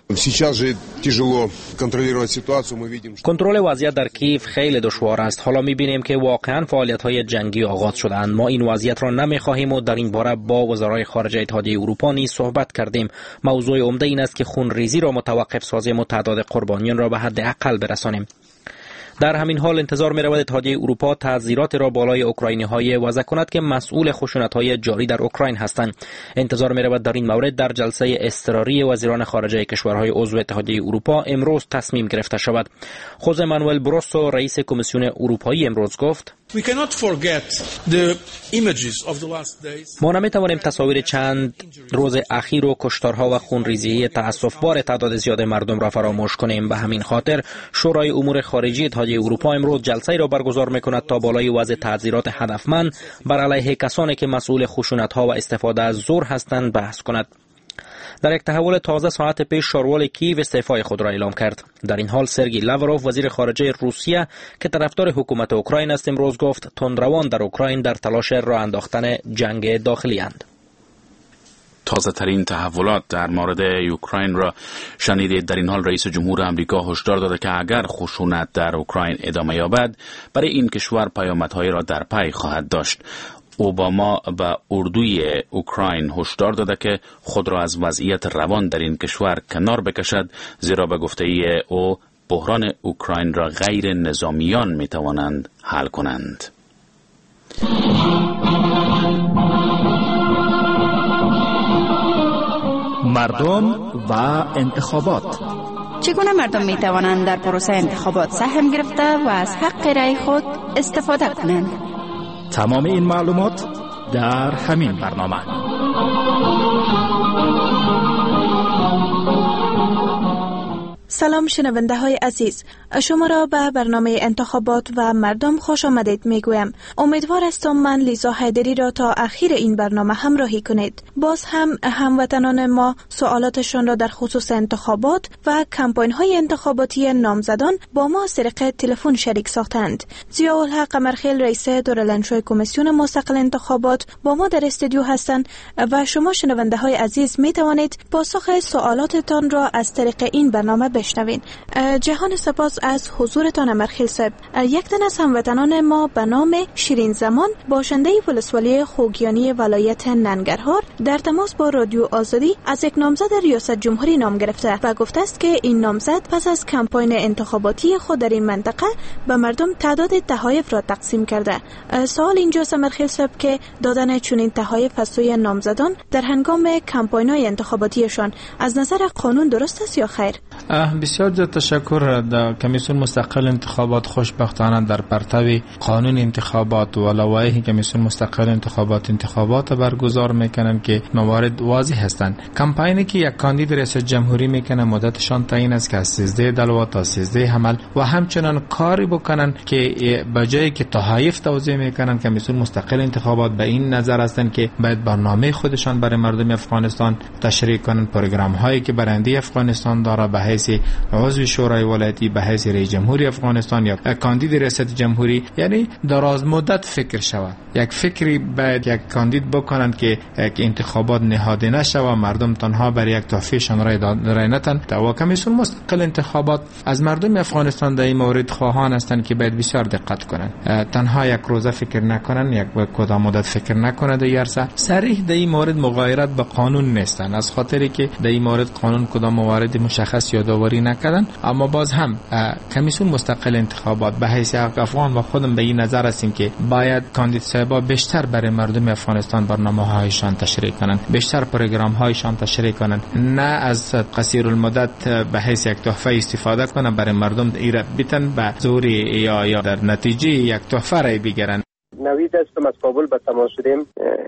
کنترل وضعیت در کیف خیلی دشوار است. حالا می‌بینیم که واقعاً فعالیت‌های جنگی آغاز شده‌اند. ما این وضعیت را نمی‌خواهیم و در این باره با وزرای خارجه اتحادیه اروپا نیز صحبت کردیم. موضوع عمده این است که خونریزی را متوقف سازیم و تعداد قربانیان را به حد اقل برسانیم. در همین حال انتظار می رود اتحادیه اروپا تعزیرات را بالای اوکراینی های وضع کند که مسئول خشونت های جاری در اوکراین هستند. انتظار می رود در این مورد در جلسه اضطراری وزیران خارجه کشورهای عضو اتحادیه اروپا امروز تصمیم گرفته شود. خوزه مانوئل بروسو رئیس کمیسیون اروپایی امروز گفت ما نمی توانیم تصاویر چند روز اخیر و کشتارها و خونریزی تأسف‌بار تعداد زیاد مردم را فراموش کنیم. به همین خاطر شورای امور خارجه اتحادیه اروپا امروز جلسه را برگزار می‌کند تا بالای وضع تعزیرات هدفمند بر علیه کسانی که مسئول خشونت‌ها و استفاده از زور هستند بحث کند. در یک تحول تازه ساعت پیش شاروال کیو استعفای خود را اعلام کرد. در این حال سرگئی لاوروف وزیر خارجه روسیه که طرفدار حکومت اوکراین است امروز گفت تندروان در اوکراین در تلاش راه انداختن جنگ داخلی اند. تازه ترین تحولات در مورد اوکراین را شنیدید. در این حال رئیس جمهور آمریکا هشدار داده که اگر خشونت در اوکراین ادامه یابد برای این کشور پیامدهایی را در پی خواهد داشت. اوباما به اردوی اوکراین هشدار داده که خود را از وضعیت روان در این کشور کنار بکشد، زیرا به گفته ای او بحران اوکراین را غیر نظامیان می توانند حل کنند. مردم و انتخابات. چگونه مردم می توانند در پروسه انتخابات سهم گرفته و از حق رأی خود استفاده کنند؟ تمام این معلومات در همین برنامه. سلام شنونده های عزیز، شما را به برنامه انتخابات و مردم خوش آمدید می گویم. امیدوار هستم من لیزا حیدری را تا اخیر این برنامه همراهی کنید. باز هم هموطنان ما سوالاتشان را در خصوص انتخابات و کمپاین های انتخاباتی نامزدان با ما از طریق تلفن شریک ساختند. ضیاءالحق قمرخیل رئیس دورلندشوی کمیسیون مستقل انتخابات با ما در استودیو هستند و شما شنونده های عزیز می توانید پاسخ سوالاتتان را از طریق این برنامه بشنوین. جهان سپاس از حضورتان امرخیل صاحب. یک تن از هموطنان ما به نام شیرین زمان باشنده ولسوالی خوگیانی ولایت ننگرهار در تماس با رادیو آزادی از یک نامزد ریاست جمهوری نام گرفته و گفته است که این نامزد پس از کمپاین انتخاباتی خود در این منطقه به مردم تعداد تحایف را تقسیم کرده. سوال اینجاست امرخیل صاحب که دادن چنین تحایف از سوی نامزدان در هنگام کمپاین‌های انتخاباتیشان از نظر قانون درست است یا خیر؟ بسیار زیاد تشکر. در کمیسیون مستقل انتخابات خوشبختانه در پرتو قانون انتخابات و لوایح کمیسیون مستقل انتخابات انتخابات برگزار میکنن که موارد واضح هستند. کمپاینی که یک کاندید رئیس جمهوری میکنه مدتشان تعیین است که از سیزده دلوا تا سیزده حمل و همچنان کاری بکنن که به جایی که تحایف توزیع میکنن کمیسیون مستقل انتخابات به این نظر هستند که باید برنامه خودشان برای مردم افغانستان تشریح کنن، پروگرام هایی که برنده افغانستان داره به حیث عضو شورای ولایتی، به حیث رئیس جمهوری افغانستان یا کاندید ریاست جمهوری، یعنی دراز مدت فکر شود. یک فکری باید یک کاندید بکنن که یک انتخابات نهاده نشه و مردم تنها برای یک تحفهشان رای نتن. و کمیسیون مستقل انتخابات از مردم افغانستان در این مورد خواهان هستند که باید بسیار دقت کنن، تنها یک روزه فکر نکنن، یک کدام مدت فکر نکنه در یرسه. صریح در این مورد مغایرت به قانون نیستن، از خاطری که در این مورد قانون کدام موارد مشخص یادآوری پوری نکردن. اما باز هم کمیسیون مستقل انتخابات به حیث حق افغان و خودم به این نظر هستیم که باید کاندید صاحبا بیشتر برای مردم افغانستان برنامه‌هایشان تشریح کنند، بیشتر پروگرام‌هایشان تشریح کنند، نه از قصیر المدت به حیث یک تحفه استفاده کنند برای مردم ایره بیتن به زوری یا یا در نتیجه یک تحفه را بگیرن. نوید هستم، از کابل به تماس شدیم.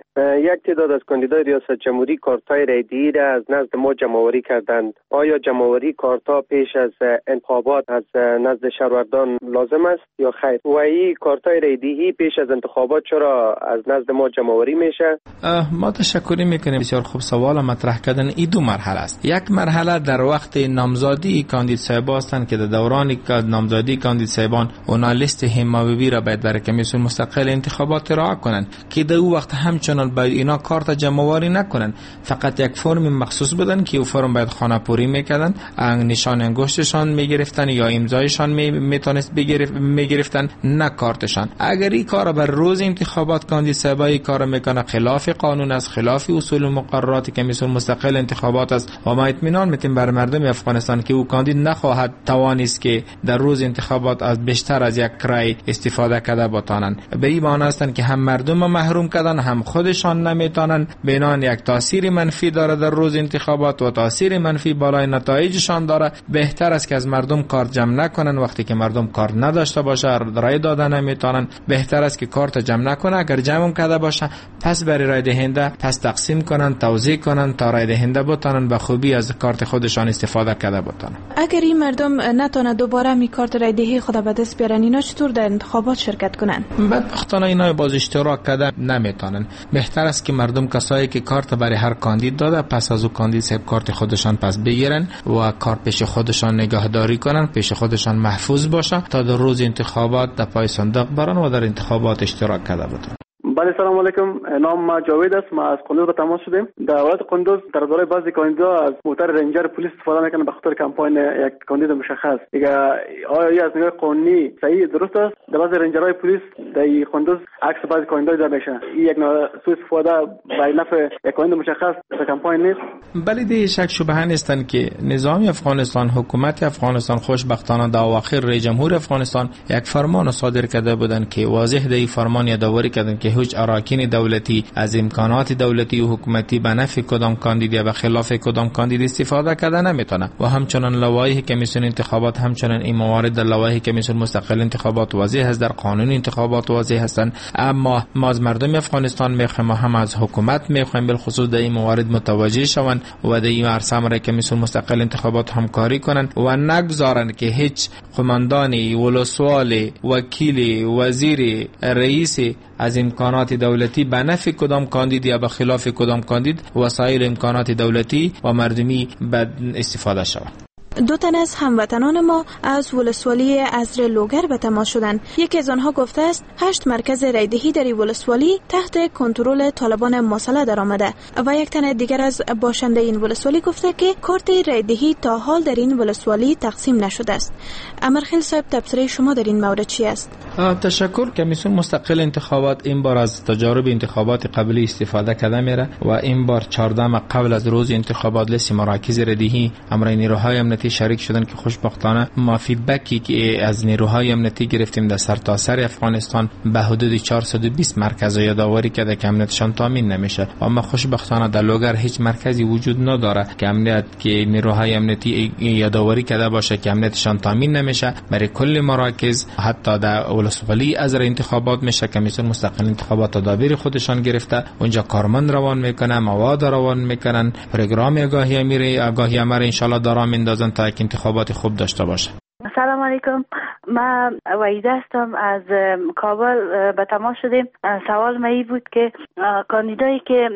یک تعداد از کاندیدای ریاست جمهوری کارتای رایده‌ای را از نزد ما جمع‌آوری کردند. آیا جمع‌آوری کارتا پیش از انتخابات از نزد شهروندان لازم است یا خیر؟ و این کارتای رایده‌ای پیش از انتخابات چرا از نزد ما جمع‌آوری میشه؟ ما تشکر میکنیم. بسیار خوب سوال مطرح کردن. این دو مرحله است. یک مرحله در وقت نامزدی کاندید صاحب هستند که در دوران نامزدی کاندید صاحبان اونا لیست هماوی را باید برای کمیسیون مستقل انتخابات ارائه کنند که در اون وقت همچنان باید اینا کارت جمع‌آوری نکنن، فقط یک فرم مخصوص بدن که اون فرم باید خانه پوری میکردن، نشان انگشتشان میگرفتن یا امضایشان میتونست بگرفت میگرفتن، نه کارتشان. اگر این کار بر روز انتخابات کاندید صاحب این کار میکنه خلاف قانون است، خلاف اصول و مقررات کمیسیون مستقل انتخابات است و ما اطمینان میتیم بر مردم افغانستان که او کاندید نخواهد توانست که در روز انتخابات از بیشتر از یک رای استفاده کرده بتانند. به این معنی است که هم مردم محروم کردن، هم خودشان نمیتونن. بنان یک تاثیر منفی داره در روز انتخابات و تاثیر منفی بالای نتایجشان داره. بهتر است که از مردم کارت جمع نکنن. وقتی که مردم کارت نداشته باشه رای دادن نمیتونن. بهتر است که کارت جمع نکنه. اگر جمع کرده باشه پس برای رای دهنده پس تقسیم کنن، توزیع کنن تا رای دهنده بتونن به خوبی از کارت خودشان استفاده کرده بتونن. اگر این مردم نتونه دوباره می کارت رای دهی خود به دست بیارن، اینا چطور در انتخابات شرکت کنن؟ بدبختانه اینا باز اشتراک کرده نمیتونن. بهتر است که مردم کسایی که کارت برای هر کاندید داده پس از او کاندید صاحب کارت خودشان پس بگیرن و کارت پیش خودشان نگهداری کنن، پیش خودشان محفوظ باشه تا در روز انتخابات در پای صندوق برن و در انتخابات اشتراک کرده بودن. بله سلام علیکم، نام ما جاوید است. ما از قندوز به تماس شدیم. در ولایت قندوز در دوره بعضی کاندیدا از موتر رنجر پلیس استفاده میکنن به خاطر کمپاین یک کاندید مشخص. دیگه آیا از نگاه قانونی صحیح درست است؟ در بعضی رنجرهای پلیس در قندوز عکس بعضی کاندیدا دیده میشه. این یک نوع سوء استفاده برای نفع یک کاندید مشخص در کمپاین نیست. بله دی شک شبهه نیستن که نظام افغانستان، حکومت افغانستان خوشبختانه در اواخر رئیس جمهور افغانستان یک فرمان صادر کرده بودن که واضح در این فرمان یادآوری کردن که هیچ اراکین دولتی از امکانات دولتی و حکومتی به نفع کدام کاندید یا به خلاف کدام کاندید استفاده کرده نمیتونه. و همچنان لوایح کمیسیون انتخابات، همچنان این موارد در لوایح کمیسیون مستقل انتخابات واضح است، در قانون انتخابات واضح هستند. اما ما از مردم افغانستان میخوایم، هم از حکومت میخوایم بالخصوص در این موارد متوجه شوند و در این عرصه برای کمیسیون مستقل انتخابات همکاری کنند و نگذارند که هیچ قماندانی، ولسوالی، وکیلی، وزیر، رئیس از امکانات دولتی به نفع کدام کاندید یا به خلاف کدام کاندید وسایل امکانات دولتی و مردمی به استفاده شود. دو تن از هموطنان ما از ولسوالی ازر لوگر به تماس شدند. یکی از آنها گفته است هشت مرکز رایدهی در ولسوالی تحت کنترل طالبان مسلح در آمده و یک تن دیگر از باشنده این ولسوالی گفته که کارت رایدهی تا حال در این ولسوالی تقسیم نشده است. امرخیل صاحب، تبصره شما در این مورد چی است؟ تشکر. کمیسیون مستقل انتخابات این بار از تجارب انتخابات قبلی استفاده کرده میره و این بار چهاردهم قبل از روز انتخابات لیست مراکز رایدهی امر نیروهای امنیتی شریک شدن که خوشبختانه ما فیدبکی که از نیروهای امنیتی گرفتیم در سرتاسر افغانستان به حدود چهارصد و بیست مرکز یادآوری کرده که امنیتشان تامین نمیشه. اما خوشبختانه در لوگر هیچ مرکزی وجود نداره که امنیت که نیروهای امنیتی یادآوری کرده باشه که امنیتشان تامین نمیشه. برای کل مراکز حتی در ولسوالی از انتخابات میشه کمیسیون مستقل انتخابات تدابیر خودشان گرفته، اونجا کارمند روان میکنه، مواد روان میکنن، پروگرام آگاهی امیر آگاهی امر ان شاء الله دارا میندازن تا یک انتخابات خوب داشته باشه. سلام علیکم، من وحیده هستم، از کابل به تماس شدیم. سوال ما بود که کاندیدایی که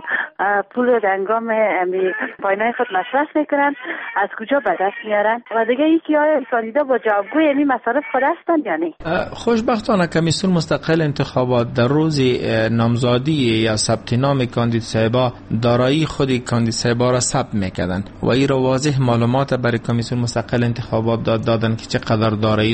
پول رنگام پایینای خود مصرف میکنن از کجا به دست میارن و دیگه یکی آیا کاندیدا با جوابگوی یعنی مصارف خود هستند یا نه؟ خوشبختانه کمیسیون مستقل انتخابات در روز نامزدی یا ثبت نام کاندید صاحبا دارایی خود کاندید صاحبا را ثبت میکردن و این را واضح معلومات برای کمیسیون مستقل انتخابات داد دادن که چقدر دارایی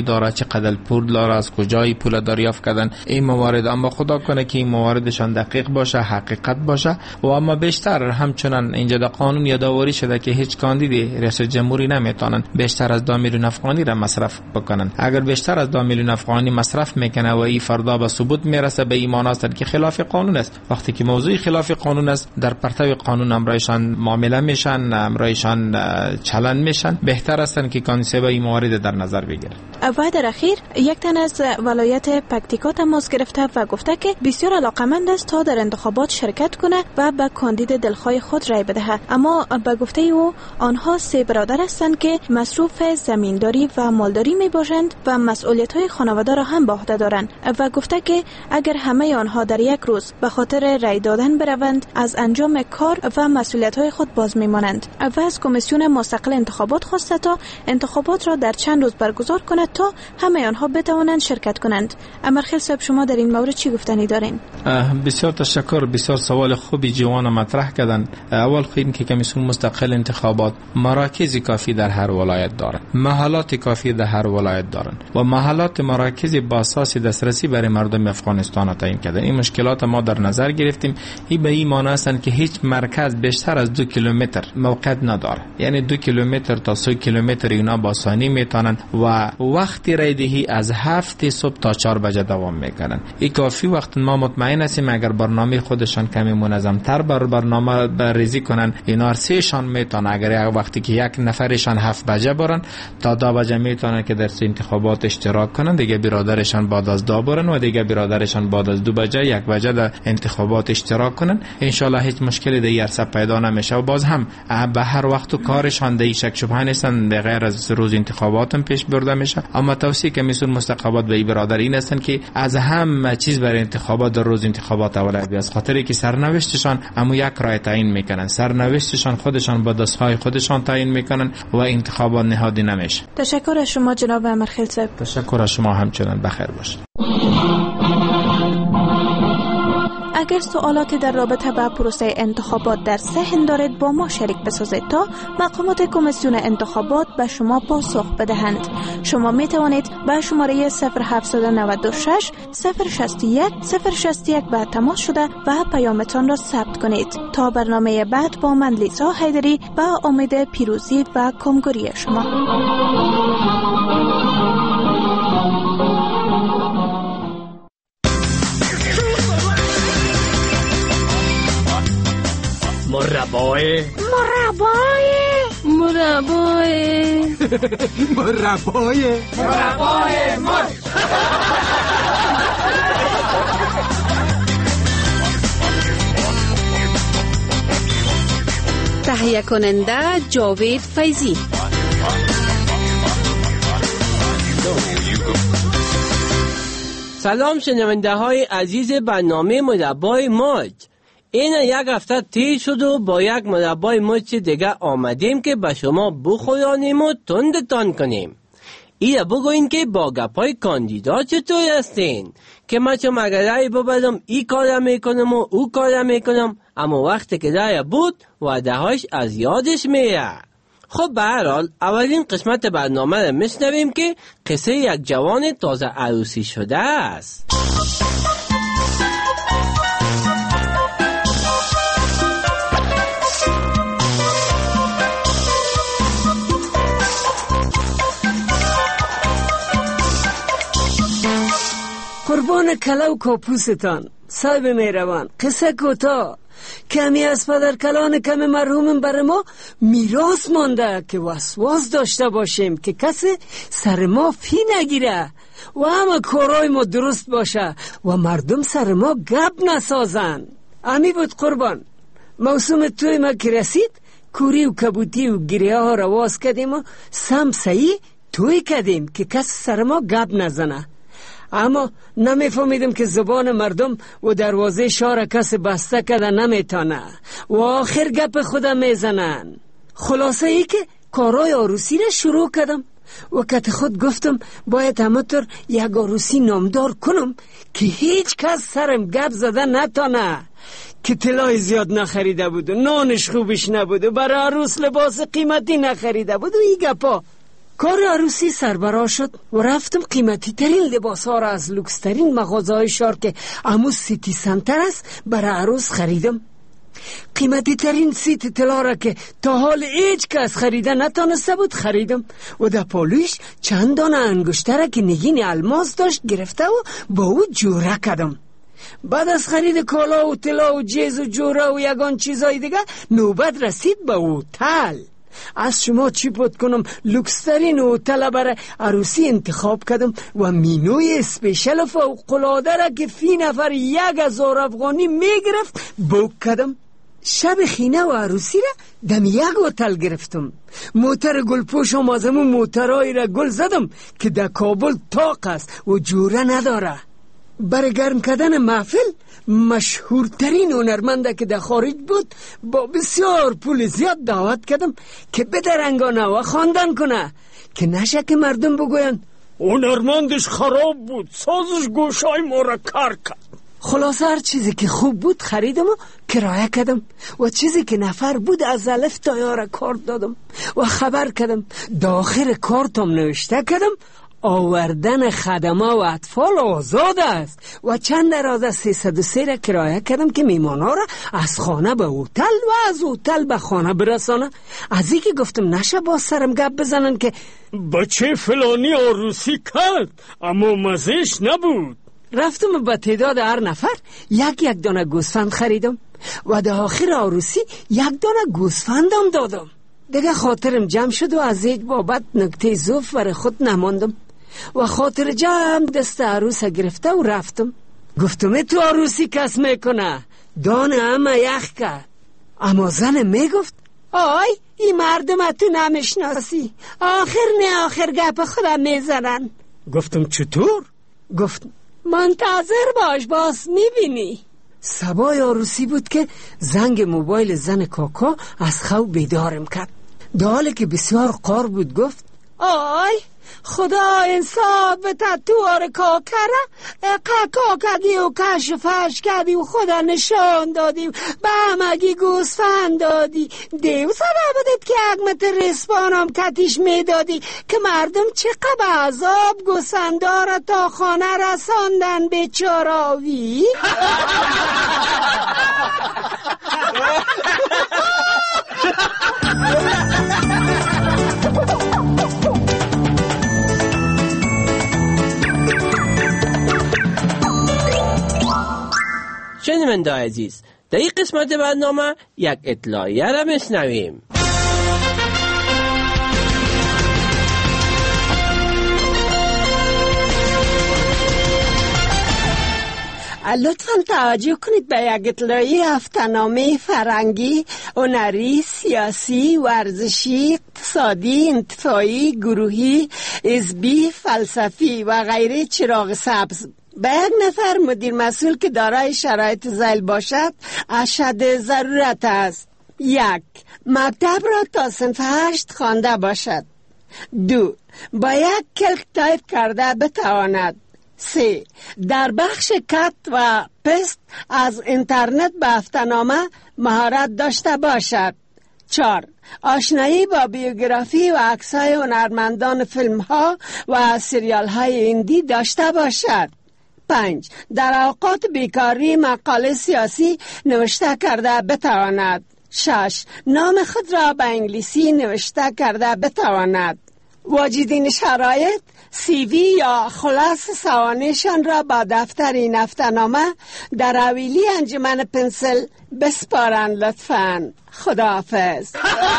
داره، چقدر پول داره، از کجای پول دریافت کردن، این موارد. اما خدا کنه که این مواردشان دقیق باشه، حقیقت باشه. و اما بیشتر همچنان اینجا در قانون یادآوری شده که هیچ کاندید ریاست جمهوری نمیتونن بیشتر از دو میلیون افغانی را مصرف بکنن. اگر بیشتر از دو میلیون افغانی مصرف میکنه و این فردا به ثبوت میرسه، به ایمان است که خلاف قانون است. وقتی که موضوع خلاف قانون است، در پرتو قانون امرایشان معامله میشن، امرایشان چلن میشن. بهتر است که کانسیب این موارد در نظر بگیرد. و در اخیر یک تن از ولایت پکتیکا تماس گرفته و گفته که بسیار علاقمند است تا در انتخابات شرکت کنه و به کاندید دلخواه خود رای بدهد. اما به گفته او آنها سه برادر هستند که مصروف زمینداری و مالداری می باشند و مسئولیت های خانواده را هم به عهده دارند و گفته که اگر همه آنها در یک روز به خاطر رای دادن بروند از انجام کار و مسئولیت های خود باز می مانند. و از کمیسیون مستقل انتخابات خواسته تا انتخابات را در چند روز برگزار کند تا همه آنها بتوانند شرکت کنند. امرخیل صاحب، شما در این مورد چی گفتنی دارین؟ بسیار تشکر. بسیار سوال خوبی جوان مطرح کردن. اول خیلی که کمیسیون مستقل انتخابات مراکز کافی در هر ولایت دارند، محلات کافی در هر ولایت دارند و محلات مراکز با اساس دسترسی برای مردم افغانستان تعیین کردن. این مشکلات ما در نظر گرفتیم. این به این معنی است که هیچ مرکز بیشتر از دو کیلومتر موقعیت نداره، یعنی دو کیلومتر تا سه کیلومتر اینا با ثانی میتونن و وقتی رایدهی از هفت صبح تا چهار بجه دوام میکنن. این کافی وقت. ما مطمئن هستیم اگر برنامه خودشان کمی منظم تر بر برنامه بریزی کنن، اینا سه شان میتونن. اگر وقتی که یک نفرشان هفت بجه برن تا دو بجه میتونن که در انتخابات اشتراک کنن، دیگه برادرشان بعد از دو برن و دیگه برادرشان بعد از دو بجه یک بجه در انتخابات اشتراک کنن. ان شاء الله هیچ مشکلی در عرصه پیدا نمیشه و باز هم به هر وقت و کارشان در شک شبهه نیستن، به غیر از روز انتخابات هم پیش برده میشه. اما توصیه کمیسیون مستقبات به برادر این هستن که از هم چیز برای انتخابات در روز انتخابات اولویت است، خاطری که سرنوشتشان اما یک رای تعیین میکنن، سرنوشتشان خودشان با دستهای خودشان تعیین میکنن و انتخابات نهادی نمیشه. تشکر از شما جناب امرخیل صاحب. تشکر از شما همچنان. بخیر باشید. اگر سوالاتی در رابطه با پروسه انتخابات در ذهن دارید با ما شریک بسازید تا مقامات کمیسیون انتخابات به شما پاسخ بدهند. شما می توانید به شماره صفر هفت نه شش صفر شش یک صفر شش یک به تماس شده و پیامتان را ثبت کنید. تا برنامه بعد با من لیزا حیدری و امید پیروزی و کنگوری شما. مربای مربای مربای مربای مربای مر تهیه کننده جاوید فیضی. سلام شنونده های عزیز برنامه مربای مرد. این یک هفته تیر شد و با یک مربای مرچ دیگه آمدیم که به شما بخورانیم و تندتان کنیم. ایره بگوین که با گپای کاندیدا چطور هستین که من چون اگر رای ببرم ای کار میکنم و او کار میکنم، اما وقتی که رای بود وعده هاش از یادش میره. خب به هر حال اولین قسمت برنامه رو میشنویم که قصه یک جوان تازه عروسی شده است. قربان کله و کاپوستان صاحب مهربان، قصه کوتاه کمی از پدر کلان کم مرحوم بر ما میراث مانده که وسواس داشته باشیم که کسی سر ما فی نگیره و همه کارای ما درست باشه و مردم سر ما گپ نسازن. امی بود قربان. موسم توی ما که رسید کوری و کبوتی و گریه ها رواز کردیم و سمسایی توی کردیم که کسی سر ما گپ نزنه. اما نمیفهمیدم که زبان مردم و دروازه شهر کسی بسته کده نمیتانه و آخر گپ خودم میزنن. خلاصه ای که کارای عروسی را شروع کردم و کت خود گفتم باید همطور یک عروسی نامدار کنم که هیچ کس سرم گپ زده نتانه، که طلای زیاد نخریده بود و نانش خوبش نبود و برای عروس لباس قیمتی نخریده بود و ای گپا. کار عروسی سربراه شد و رفتم قیمتی ترین لباس ها را از لوکس ترین مغازه های شهر که اموز سیتی سنتر است برای عروس خریدم. قیمتی ترین سیت طلا را که تا حال هیچ کس خریده نتانسته بود خریدم و در پالویش چند دانه انگشتره که نگین الماس داشت گرفته و با او جوره کردم. بعد از خرید کالا و طلا و جیز و جوره و یگان چیزای دیگه نوبت رسید به هتل. از شما چی بود کنم لوکسترین هتل برای عروسی انتخاب کردم و مینوی اسپیشل فوق‌العاده را که فی نفر یک هزار افغانی میگرفت بوک کردم. شب خینه و عروسی را دم یک هتل گرفتم. موتر گلپوش و مازمون موترهایی را گل زدم که در کابل طاق است و جوره نداره. برای گرم کردن محفل مشهورترین هنرمنده که در خارج بود با بسیار پول زیاد دعوت کردم که بدرنگانه و خواندن کنه که نشه که مردم بگوین هنرمندش خراب بود، سازش گوشای ما را کار کرد. خلاصه هر چیزی که خوب بود خریدم و کرایه کردم و چیزی که نفر بود از الف تا یا را کارت دادم و خبر کردم. داخل کارتم نوشته کردم آوردن خدمه و اطفال آزاد است و چند درازه سیصد و سه را کرایه کردم که میمانا را از خانه به هتل و از هتل به خانه برسانه. از این که گفتم نشه با سرم گپ بزنن که بچه فلانی عروسی کرد اما مزهش نبود. رفتم به تعداد هر نفر یک یک دانه گوسفند خریدم و در آخر عروسی یک دانه گوسفندم دادم. دیگه خاطرم جمع شد و از یک بابت نکته ضعف برای خود نماندم و خاطر جمع دست عروس گرفته و رفتم. گفتم تو عروسی کس میکنه دانه همه یخ کرد. اما زن میگفت آی این مردم تو نمیشناسی، آخر نه آخر گپ خودم میزنن. گفتم چطور؟ گفت منتظر باش باز میبینی. صبای عروسی بود که زنگ موبایل زن کاکا از خواب بیدارم کرد. در حالی که بسیار قار بود گفت آی خدا انصاف بده تو آره کاکره کاکگی و کشفش کردی و خدا نشان دادی به همگی گوسفند دادی دیو سبب بدید که اگمت رسپانم کتیش میدادی که مردم چقدر عذاب گوسفندارا تا خانه رساندن بیچاراوی. شنونده‌های عزیز، در این قسمت برنامه یک اطلاعیه را میشنویم. لطفاً توجه کنید به یک اطلاعیه هفته‌نامه فرهنگی، هنری، سیاسی، ورزشی، اقتصادی، انتفاعی، گروهی، حزبی، فلسفی و غیره چراغ سبز به یک نفر مدیر مسئول که دارای شرایط ذیل باشد اشد ضرورت است. یک، مکتب را تا صنف هشت خوانده باشد. دو، با یک کلک تایپ کرده بتواند. سه، در بخش کت و پست از اینترنت به هفته‌نامه مهارت داشته باشد. چهار، آشنایی با بیوگرافی و عکس‌های هنرمندان فیلم‌ها و سریال‌های هندی داشته باشد. پنج، در اوقات بیکاری مقاله سیاسی نوشته کرده بتواند. شش، نام خود را به انگلیسی نوشته کرده بتواند. واجدین شرایط سی وی یا خلاص سوانحشان را با دفتر این هفته‌نامه در حویلی انجمن پنسل بسپارند لطفاً. خداحافظ.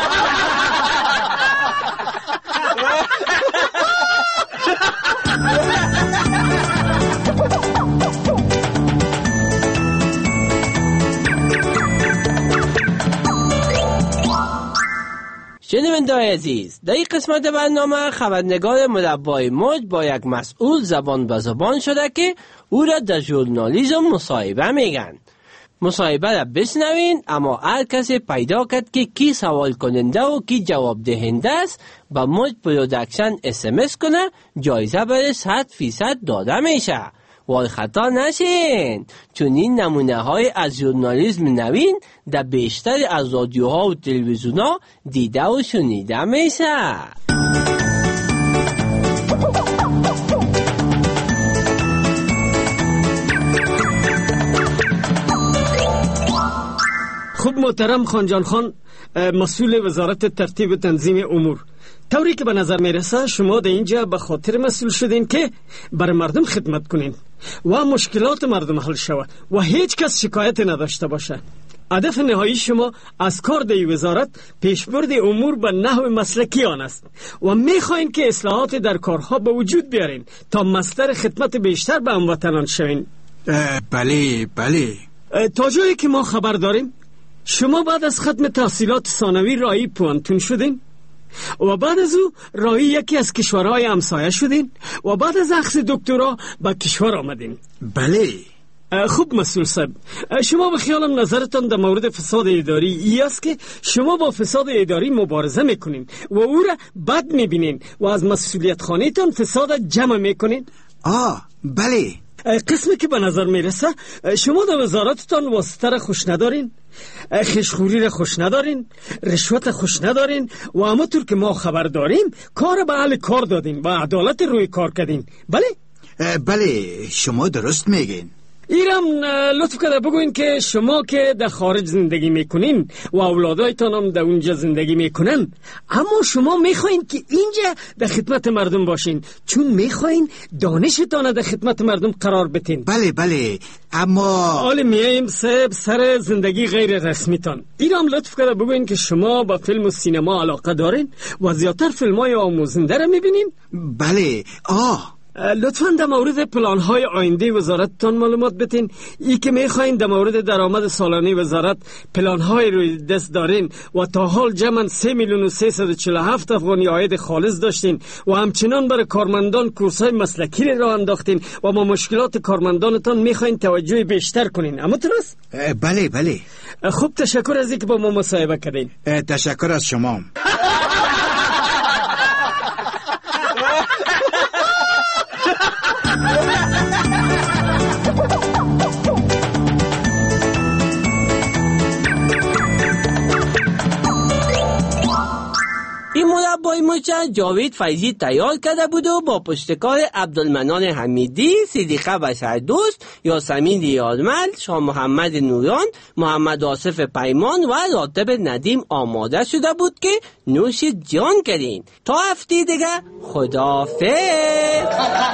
شنونده‌های عزیز، در این قسمت برنامه خبرنگار مربای موج با یک مسئول زبان به زبان شده که او را در ژورنالیسم مصاحبه میگن. مصاحبه را بشنوین، اما هر کسی پیدا کرد که کی سوال کننده و کی جواب دهنده است به موج پرودکشن اس ام اس کنه، جایزه برای صد فیصد داده میشه. وای خطا نشین، چون این نمونه های از ژورنالیسم نوین در بیشتر از رادیوها و تلویزیونها دیده و شنیده میشه. خب محترم خانجان خان، مسئول وزارت ترتیب و تنظیم امور، طوری که به نظر میرسه شما در اینجا به خاطر مسئول شدین که بر مردم خدمت کنین و مشکلات مردم حل شود و هیچ کس شکایت نداشته باشه. هدف نهایی شما از کار در وزارت پیشبرد امور به نحو مسلکی آن است و میخواین که اصلاحات در کارها به وجود بیارین تا مصدر خدمت بیشتر به هموطنان شوین. بله بله. تا جایی که ما خبر داریم شما بعد از ختم تحصیلات ثانوی راهی پوانتون شدین و بعد از او راهی یکی از کشورهای همسایه شدین و بعد از اخذ دکترا به کشور آمدین. بله. خوب مسئول صاحب، شما به خیالم نظرتان در مورد فساد اداری ای است که شما با فساد اداری مبارزه میکنین و او را بد میبینین و از مسئولیت خانه تان فساد جمع میکنین. آه بله. قسمی که به نظر میرسه شما در وزارتتان واسطه را خوش ندارین، خشخوری را خوش ندارین، رشوت خوش ندارین و همونطور که ما خبر داریم کار به اهل کار دادین و عدالت روی کار کردین. بله؟ بله شما درست میگین. ایرم لطف کرده بگوین که شما که در خارج زندگی میکنین و اولادایتان هم در اونجا زندگی میکنن، اما شما میخواین که اینجا در خدمت مردم باشین چون میخواین دانشتان در خدمت مردم قرار بتین. بله بله. اما حال میایم سب سر زندگی غیر رسمی تان. ایرم لطف کرده بگوین که شما با فیلم و سینما علاقه دارین و زیادتر فیلم های آموزنده را میبینین. بله. آه لطفاً در مورد پلان‌های آینده وزارتتان معلومات بتین. ای که می‌خواین در مورد درآمد سالانه وزارت پلان‌های روی دست دارین و تا حال جمعاً سه میلیون و سیصد و چهل و هفت افغانی عاید خالص داشتین و همچنان برای کارمندان کورس‌های مسلکی را انداختین و با مشکلات کارمندانتان می‌خواین توجه بیشتر کنین. اما درست؟ بله بله. خوب تشکر از اینکه با ما مصاحبه کردین. تشکر از شما. این مربای مچ جاوید فیضی تیار کرده بود و با پشتکار عبدالمنان حمیدی، صدیقه بشردوست، یاسمین یارمل، شاه محمد نوران، محمد آصف پیمان و راتب ندیم آماده شده بود که نوش جان کردین. تا هفته دیگه خداحافظ.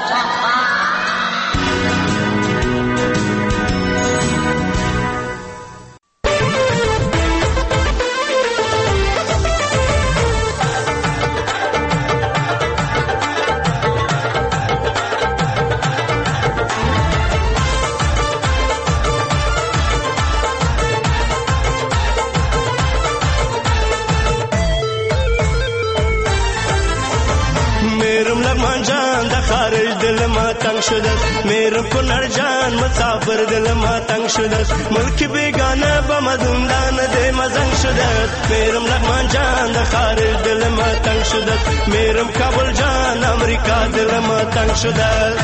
دل ما تنگ شده میرم کنر جان مسافر دل ما تنگ شده ملک بیگانه با مزندان ده مزنگ شده میرم لغمان جان ده خارج دل ما تنگ شده میرم کابل جان امریکا دل ما تنگ شده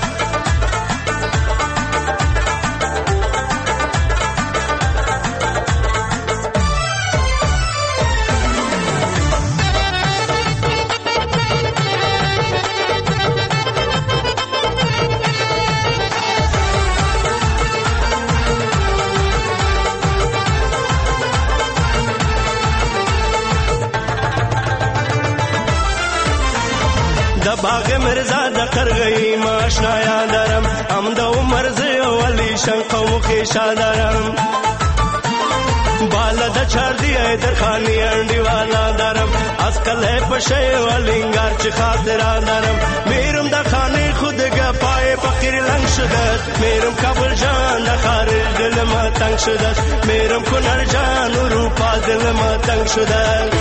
باغ مرزا د قرغی ماشنا یادرم ام د عمر زی ولی شن قوم کی شادرم بالا د چار دی در خانی انډی والا درم اسکل پشه ولینګار چ خاطر درم میرم د خانی خود گ پای فقیر لنګ شد میرم کابل جان د خارج دل ما تنگ شد میرم کنر جان اروپا دل ما تنگ شد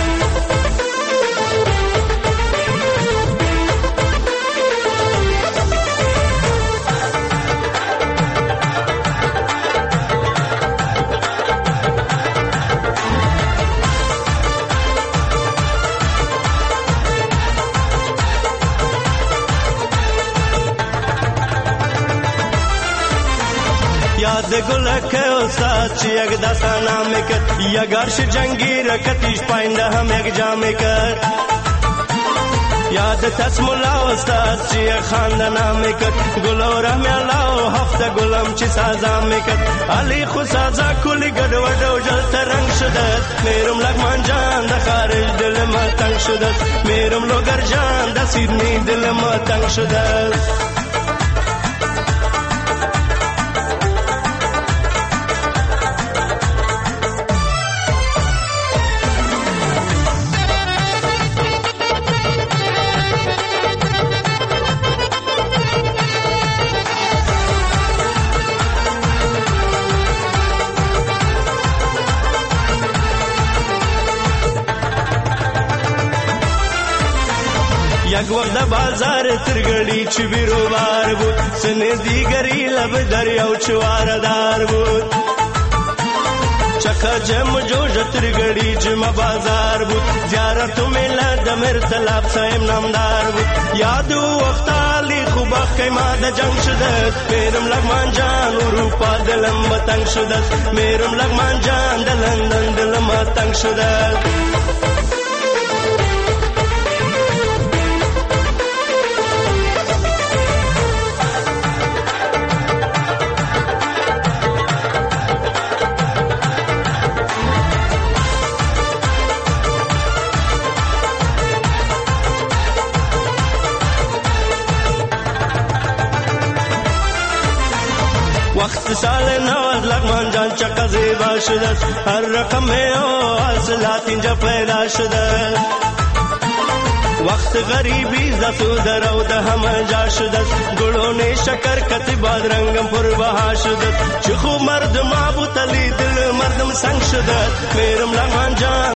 یاد گلک استاد چی یک دستانا میکرد یا گرش جنگی رکتیش پاینده هم یک جا میکرد یاد تسمولا استاد چی خاندنا میکرد گل و رحمی الله هفته گلم چی سازا میکرد علی خو سازا کلی گد و دو جل ترنگ شده میرم لگمان جان دا خارج دل ما تنگ شده میرم لوگر جان دا سیدنی دل ما تنگ شده یک وقت بازار ترگڑی چی بیروبار بود سن دیگری لب دریاو چواردار بود چکا جم جوش ترگڑی جم بازار بود زیارتو میلا دمر تلاب سایم نامدار بود یادو وقت آلی خوبا قیمه دا جنگ شده میرم لگمان جان اروپا دلم بتنگ شده میرم لگمان جان دا لندن دلم تنگ شده وقت سال نواز لگمان جان چکا زیبا شده هر رقم او اصلات اینجا پیدا شده وقت غریبی زسو در او ده همه جا شده گلون شکر کتی باد رنگم پر بها شده چه خوب مردم آبو تلی دل مردم سنگ شده میرم لگمان جان